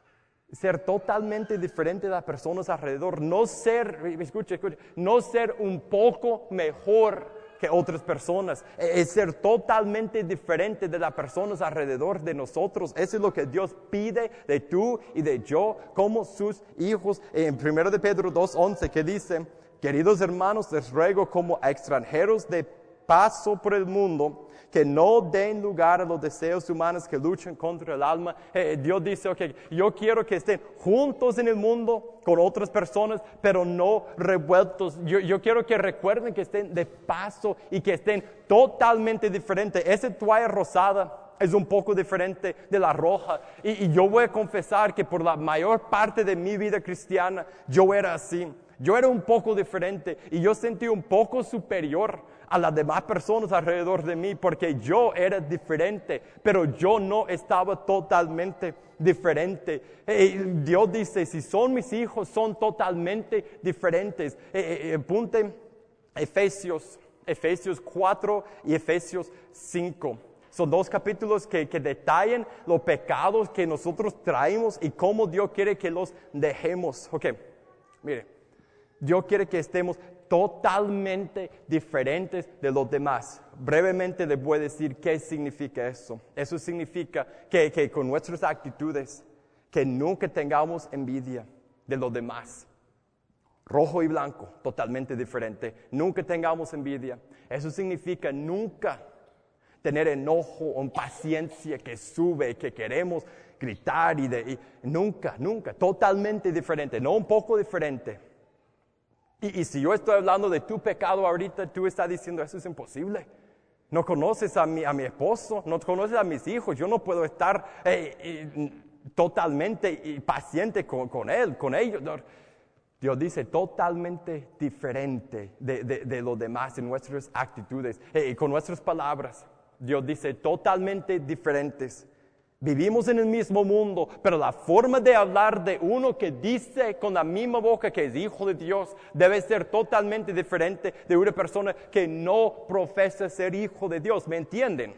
Ser totalmente diferente de las personas alrededor. No ser, escuche, escuche, no ser un poco mejor que otras personas. Es ser totalmente diferente de las personas alrededor de nosotros. Eso es lo que Dios pide de tú y de yo como sus hijos. En primero de Pedro dos once que dice: queridos hermanos, les ruego como a extranjeros de paso por el mundo, que no den lugar a los deseos humanos que luchan contra el alma. Eh, Dios dice, ok, yo quiero que estén juntos en el mundo con otras personas, pero no revueltos. Yo, yo quiero que recuerden que estén de paso y que estén totalmente diferentes. Esa toalla rosada es un poco diferente de la roja. Y, y yo voy a confesar que por la mayor parte de mi vida cristiana, yo era así. Yo era un poco diferente y yo sentí un poco superior a las demás personas alrededor de mí porque yo era diferente, pero yo no estaba totalmente diferente. Eh, Dios dice, si son mis hijos, son totalmente diferentes. Eh, eh, apunten Efesios, Efesios cuatro y Efesios cinco. Son dos capítulos que, que detallan los pecados que nosotros traemos y cómo Dios quiere que los dejemos. Ok, mire. Dios quiere que estemos totalmente diferentes de los demás. Brevemente les voy a decir qué significa eso. Eso significa que, que con nuestras actitudes, que nunca tengamos envidia de los demás. Rojo y blanco, totalmente diferente. Nunca tengamos envidia. Eso significa nunca tener enojo o impaciencia que sube, que queremos gritar y, de, y nunca, nunca, totalmente diferente, no un poco diferente. Y, y si yo estoy hablando de tu pecado ahorita, tú estás diciendo, eso es imposible. No conoces a mi, a mi esposo, no conoces a mis hijos, yo no puedo estar eh, eh, totalmente paciente con, con él, con ellos. Dios dice totalmente diferente de, de, de los demás en nuestras actitudes, eh, con nuestras palabras. Dios dice totalmente diferentes. Vivimos en el mismo mundo, pero la forma de hablar de uno que dice con la misma boca que es hijo de Dios debe ser totalmente diferente de una persona que no profesa ser hijo de Dios. ¿Me entienden?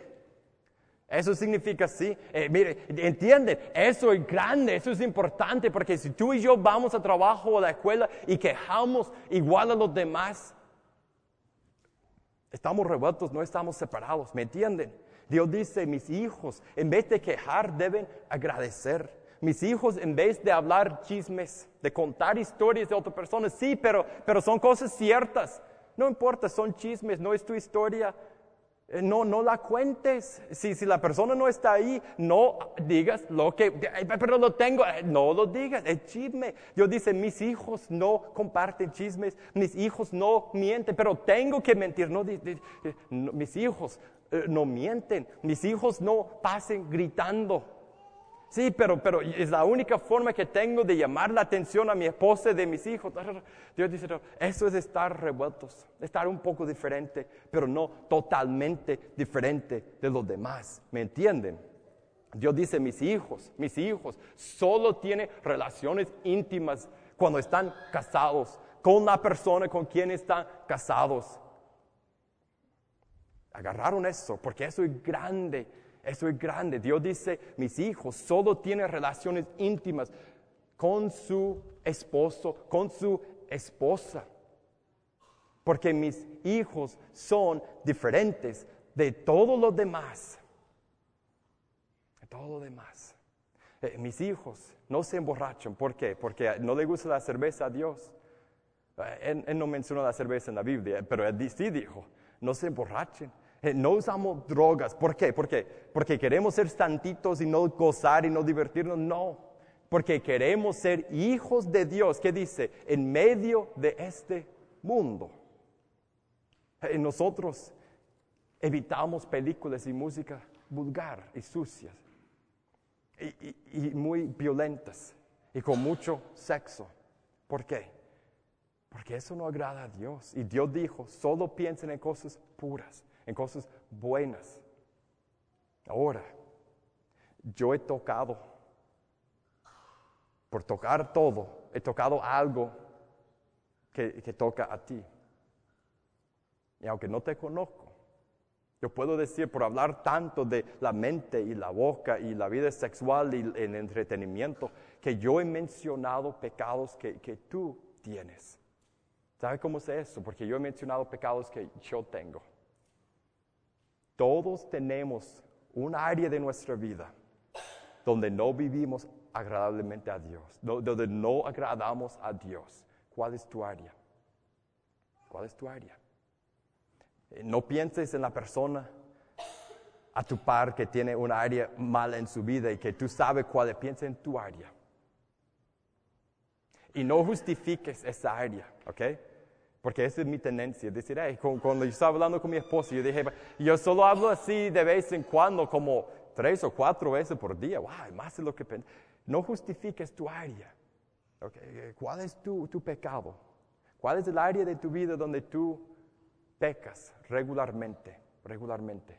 Eso significa sí. Eh, mire, entienden, eso es grande, eso es importante, porque si tú y yo vamos a trabajo o a la escuela y quejamos igual a los demás, estamos revueltos, no estamos separados. ¿Me entienden? Dios dice, mis hijos, en vez de quejar, deben agradecer. Mis hijos, en vez de hablar chismes, de contar historias de otras personas, sí, pero, pero son cosas ciertas. No importa, son chismes, no es tu historia. Eh, no, no la cuentes. Si, si la persona no está ahí, no digas lo que, pero lo tengo, no lo digas, es chisme. Dios dice, mis hijos no comparten chismes, mis hijos no mienten, pero tengo que mentir. No, di, di, no mis hijos eh, no mienten, mis hijos no pasen gritando. Sí, pero, pero es la única forma que tengo de llamar la atención a mi esposa y de mis hijos. Dios dice, no, eso es estar revueltos, estar un poco diferente, pero no totalmente diferente de los demás. ¿Me entienden? Dios dice, mis hijos, mis hijos, solo tienen relaciones íntimas cuando están casados, con la persona con quien están casados. Agarraron eso, porque eso es grande. Eso es grande. Dios dice, mis hijos solo tienen relaciones íntimas con su esposo, con su esposa. Porque mis hijos son diferentes de todos los demás. De todo lo demás. Eh, mis hijos no se emborrachan. ¿Por qué? Porque no le gusta la cerveza a Dios. Eh, él, él no mencionó la cerveza en la Biblia, pero él sí dijo, no se emborrachen. Eh, no usamos drogas. ¿Por qué? ¿Por qué? Porque queremos ser santitos y no gozar y no divertirnos. No, porque queremos ser hijos de Dios. ¿Qué dice? En medio de este mundo. Eh, nosotros evitamos películas y música vulgar y sucias y, y, y muy violentas y con mucho sexo. ¿Por qué? Porque eso no agrada a Dios. Y Dios dijo, solo piensen en cosas puras, en cosas buenas. Ahora, yo he tocado, por tocar todo, he tocado algo que, que toca a ti. Y aunque no te conozco, yo puedo decir, por hablar tanto de la mente y la boca y la vida sexual y el entretenimiento, que yo he mencionado pecados que, que tú tienes. ¿Sabe cómo sé eso? Porque yo he mencionado pecados que yo tengo. Todos tenemos un área de nuestra vida donde no vivimos agradablemente a Dios, donde no agradamos a Dios. ¿Cuál es tu área? ¿Cuál es tu área? No pienses en la persona a tu par que tiene una área mala en su vida y que tú sabes cuál es. Piensa en tu área. Y no justifiques esa área, ¿ok? Porque esa es mi tendencia, decir, hey, cuando yo estaba hablando con mi esposa, yo dije, yo solo hablo así de vez en cuando, como tres o cuatro veces por día. Wow, más de lo que pensé. No justifiques tu área. Okay. ¿Cuál es tu, tu pecado? ¿Cuál es el área de tu vida donde tú pecas regularmente, regularmente?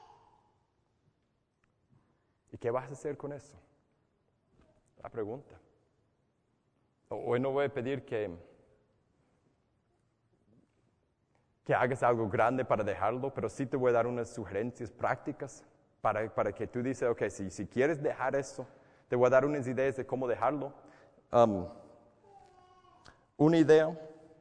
¿Y qué vas a hacer con eso? La pregunta. Hoy no voy a pedir que, que hagas algo grande para dejarlo, pero sí te voy a dar unas sugerencias prácticas para, para que tú dices, ok, si, si quieres dejar eso, te voy a dar unas ideas de cómo dejarlo. Um, una idea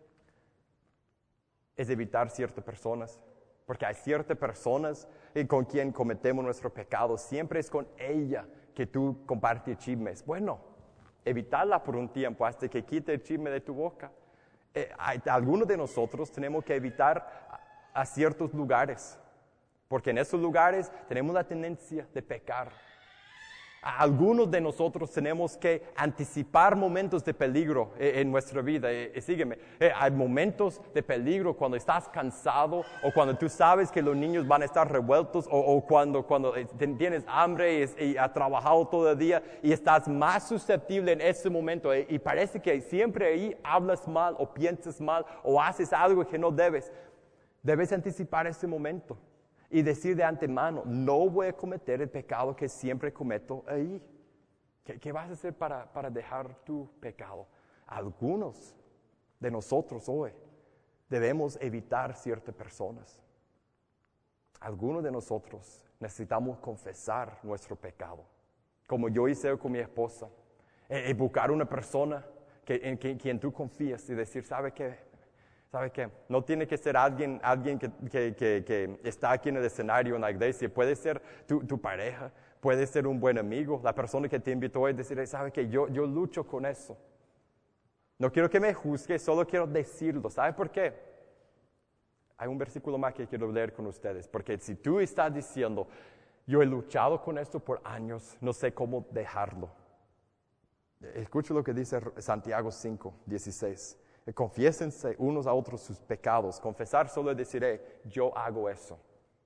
es evitar ciertas personas, porque hay ciertas personas con quien cometemos nuestro pecado. Siempre es con ella que tú compartes chismes. Bueno, evitarla por un tiempo hasta que quite el chisme de tu boca. Eh, hay, algunos de nosotros tenemos que evitar a, a ciertos lugares, porque en esos lugares tenemos la tendencia de pecar. Algunos de nosotros tenemos que anticipar momentos de peligro en, en nuestra vida. Eh, eh, sígueme, eh, hay momentos de peligro cuando estás cansado o cuando tú sabes que los niños van a estar revueltos o, o cuando, cuando eh, tienes hambre y, y has trabajado todo el día y estás más susceptible en ese momento. Eh, y parece que siempre ahí hablas mal o piensas mal o haces algo que no debes. Debes anticipar ese momento. Y decir de antemano, no voy a cometer el pecado que siempre cometo ahí. ¿Qué, qué vas a hacer para, para dejar tu pecado? Algunos de nosotros hoy debemos evitar ciertas personas. Algunos de nosotros necesitamos confesar nuestro pecado. Como yo hice con mi esposa. Eh, eh, buscar una persona que, en que, quien tú confías y decir, ¿sabe qué? ¿Sabe qué? No tiene que ser alguien, alguien que, que, que, que está aquí en el escenario en la iglesia. Puede ser tu, tu pareja, puede ser un buen amigo, la persona que te invitó a decir, ¿sabe qué? Yo, yo lucho con eso. No quiero que me juzgue, solo quiero decirlo. ¿Sabe por qué? Hay un versículo más que quiero leer con ustedes. Porque si tú estás diciendo, yo he luchado con esto por años, no sé cómo dejarlo. Escucha lo que dice Santiago cinco, dieciséis. Confiésense unos a otros sus pecados. Confesar solo es decir, hey, yo hago eso.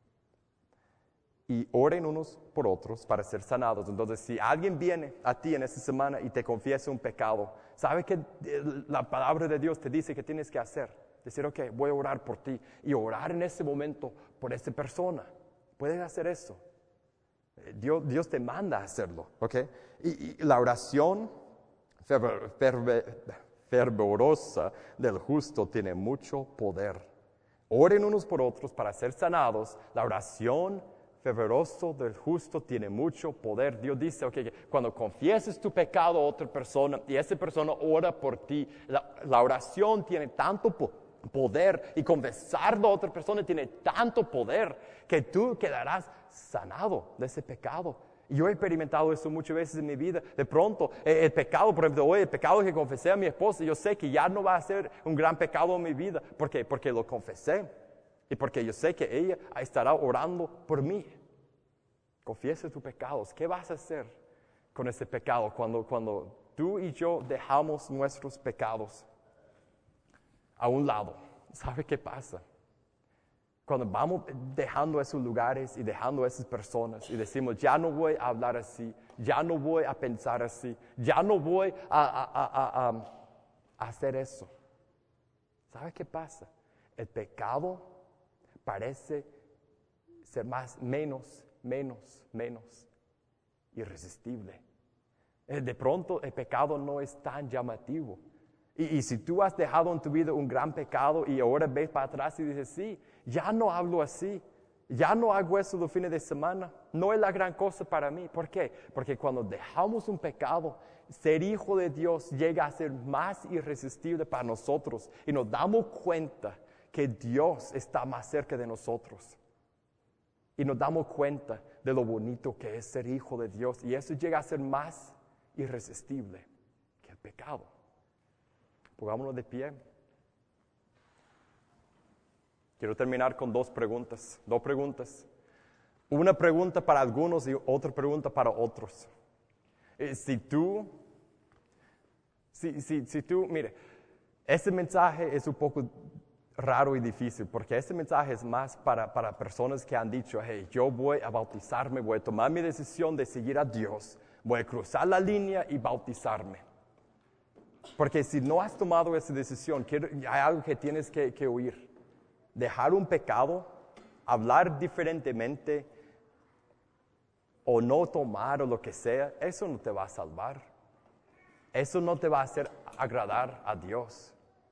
Y oren unos por otros para ser sanados. Entonces, si alguien viene a ti en esta semana y te confiesa un pecado, ¿sabe que la palabra de Dios te dice que tienes que hacer? Decir, ok, voy a orar por ti. Y orar en ese momento por esa persona. Puedes hacer eso. Dios, Dios te manda a hacerlo, ¿ok? Y, y la oración ferve, ferve, fervorosa del justo tiene mucho poder. Oren unos por otros para ser sanados. La oración fervorosa del justo tiene mucho poder. Dios dice, ok, que cuando confieses tu pecado a otra persona y esa persona ora por ti, la, la oración tiene tanto poder. poder y confesarlo a otra persona tiene tanto poder que tú quedarás sanado de ese pecado. Y yo he experimentado eso muchas veces en mi vida. De pronto, eh, el pecado, por ejemplo, hoy el pecado que confesé a mi esposa, yo sé que ya no va a ser un gran pecado en mi vida. ¿Por qué? Porque lo confesé y porque yo sé que ella estará orando por mí. Confiesa tus pecados. ¿Qué vas a hacer con ese pecado cuando, cuando tú y yo dejamos nuestros pecados a un lado? ¿Sabe qué pasa? Cuando vamos dejando esos lugares y dejando esas personas y decimos, ya no voy a hablar así, ya no voy a pensar así, ya no voy a, a, a, a, a hacer eso. ¿Sabe qué pasa? El pecado parece ser más, menos, menos, menos irresistible. De pronto el pecado no es tan llamativo. Y, y si tú has dejado en tu vida un gran pecado y ahora ves para atrás y dices, sí, ya no hablo así, ya no hago eso los fines de semana, no es la gran cosa para mí. ¿Por qué? Porque cuando dejamos un pecado, ser hijo de Dios llega a ser más irresistible para nosotros y nos damos cuenta que Dios está más cerca de nosotros. Y nos damos cuenta de lo bonito que es ser hijo de Dios. Y eso llega a ser más irresistible que el pecado. Pongámonos de pie. Quiero terminar con dos preguntas. Dos preguntas. Una pregunta para algunos y otra pregunta para otros. Eh, si tú, si, si, si tú, mire, ese mensaje es un poco raro y difícil, porque este mensaje es más para, para personas que han dicho, hey, yo voy a bautizarme, voy a tomar mi decisión de seguir a Dios, voy a cruzar la línea y bautizarme. Porque si no has tomado esa decisión, quiero, hay algo que tienes que, que oír. Dejar un pecado, hablar diferentemente, o no tomar o lo que sea, eso no te va a salvar. Eso no te va a hacer agradar a Dios.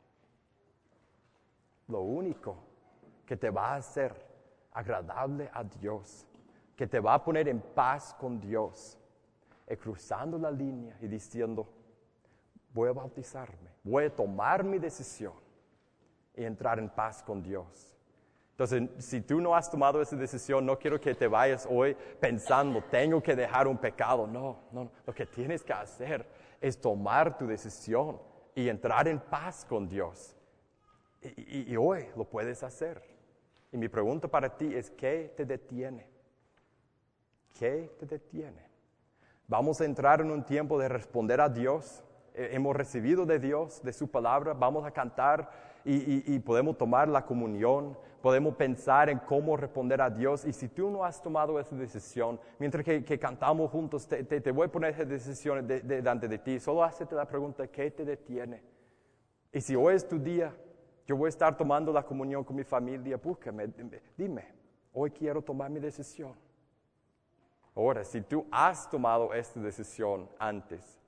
Lo único que te va a hacer agradable a Dios, que te va a poner en paz con Dios, es cruzando la línea y diciendo, voy a bautizarme, voy a tomar mi decisión y entrar en paz con Dios. Entonces, si tú no has tomado esa decisión, no quiero que te vayas hoy pensando, tengo que dejar un pecado. No, no, lo que tienes que hacer es tomar tu decisión y entrar en paz con Dios. Y, y, y hoy lo puedes hacer. Y mi pregunta para ti es, ¿qué te detiene? ¿Qué te detiene? Vamos a entrar en un tiempo de responder a Dios. Eh, hemos recibido de Dios, de su palabra. Vamos a cantar y, y, y podemos tomar la comunión. Podemos pensar en cómo responder a Dios. Y si tú no has tomado esa decisión, mientras que, que cantamos juntos, te, te, te voy a poner esa decisión de, de, delante de ti. Solo hazte la pregunta, ¿qué te detiene? Y si hoy es tu día, yo voy a estar tomando la comunión con mi familia, búscame, dime, hoy quiero tomar mi decisión. Ahora, si tú has tomado esta decisión antes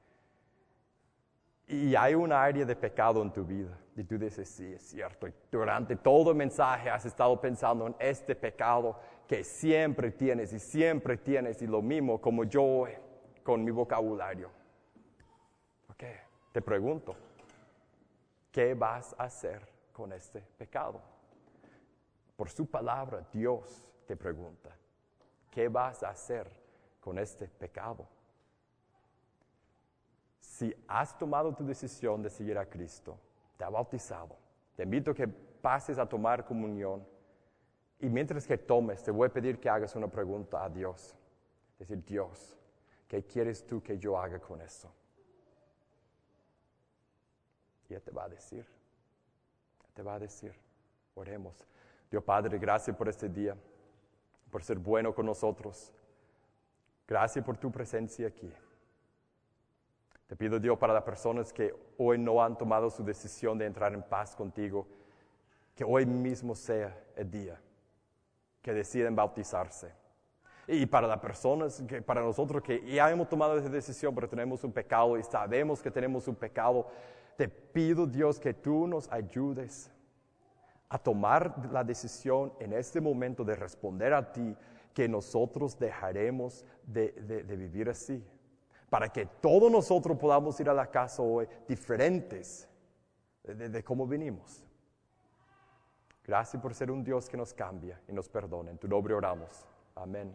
y hay un área de pecado en tu vida y tú dices, sí, es cierto, y durante todo el mensaje has estado pensando en este pecado que siempre tienes y siempre tienes y lo mismo como yo hoy con mi vocabulario. Ok, te pregunto, ¿qué vas a hacer con este pecado? Por su palabra, Dios te pregunta, ¿qué vas a hacer con este pecado? Si has tomado tu decisión de seguir a Cristo, te ha bautizado, te invito a que pases a tomar comunión y mientras que tomes, te voy a pedir que hagas una pregunta a Dios. Decir, Dios, ¿qué quieres tú que yo haga con eso? Y Él te va a decir. Te va a decir, oremos. Dios Padre, gracias por este día, por ser bueno con nosotros. Gracias por tu presencia aquí. Te pido, Dios, para las personas que hoy no han tomado su decisión de entrar en paz contigo, que hoy mismo sea el día que deciden bautizarse. Y para las personas, que para nosotros que ya hemos tomado esa decisión, pero tenemos un pecado y sabemos que tenemos un pecado, te pido, Dios, que tú nos ayudes a tomar la decisión en este momento de responder a ti, que nosotros dejaremos de, de, de vivir así, para que todos nosotros podamos ir a la casa hoy diferentes de, de, de cómo venimos. Gracias por ser un Dios que nos cambia y nos perdona. En tu nombre oramos. Amén.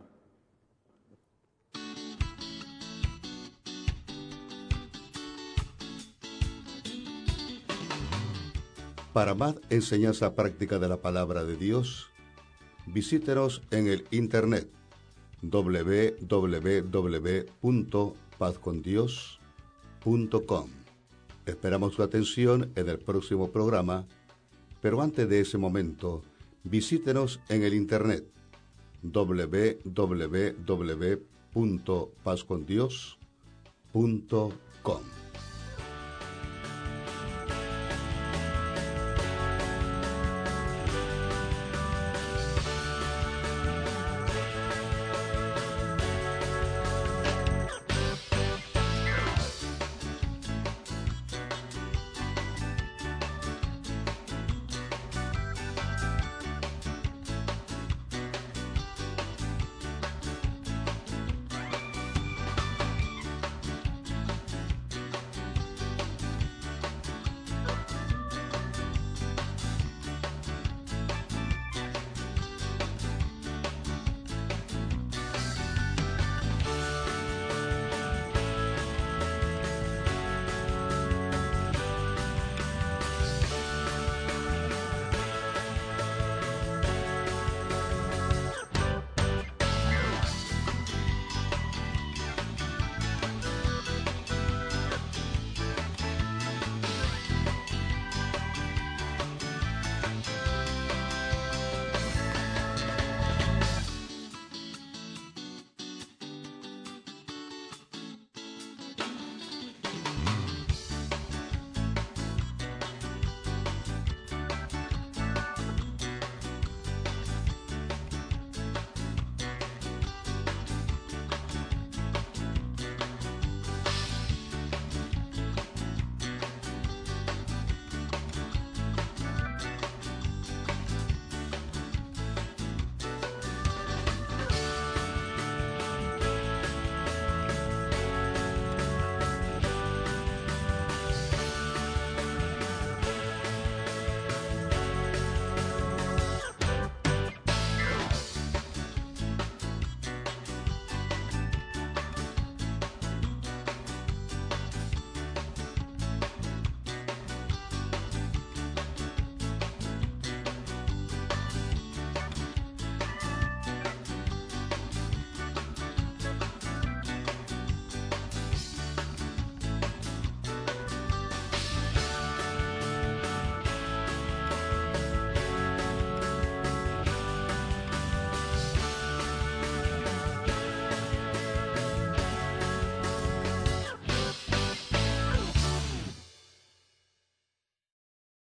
Para más enseñanza práctica de la palabra de Dios, visítenos en el internet doble u doble u doble u punto paz con dios punto com. Esperamos su atención en el próximo programa, pero antes de ese momento, visítenos en el internet doble u doble u doble u punto paz con dios punto com.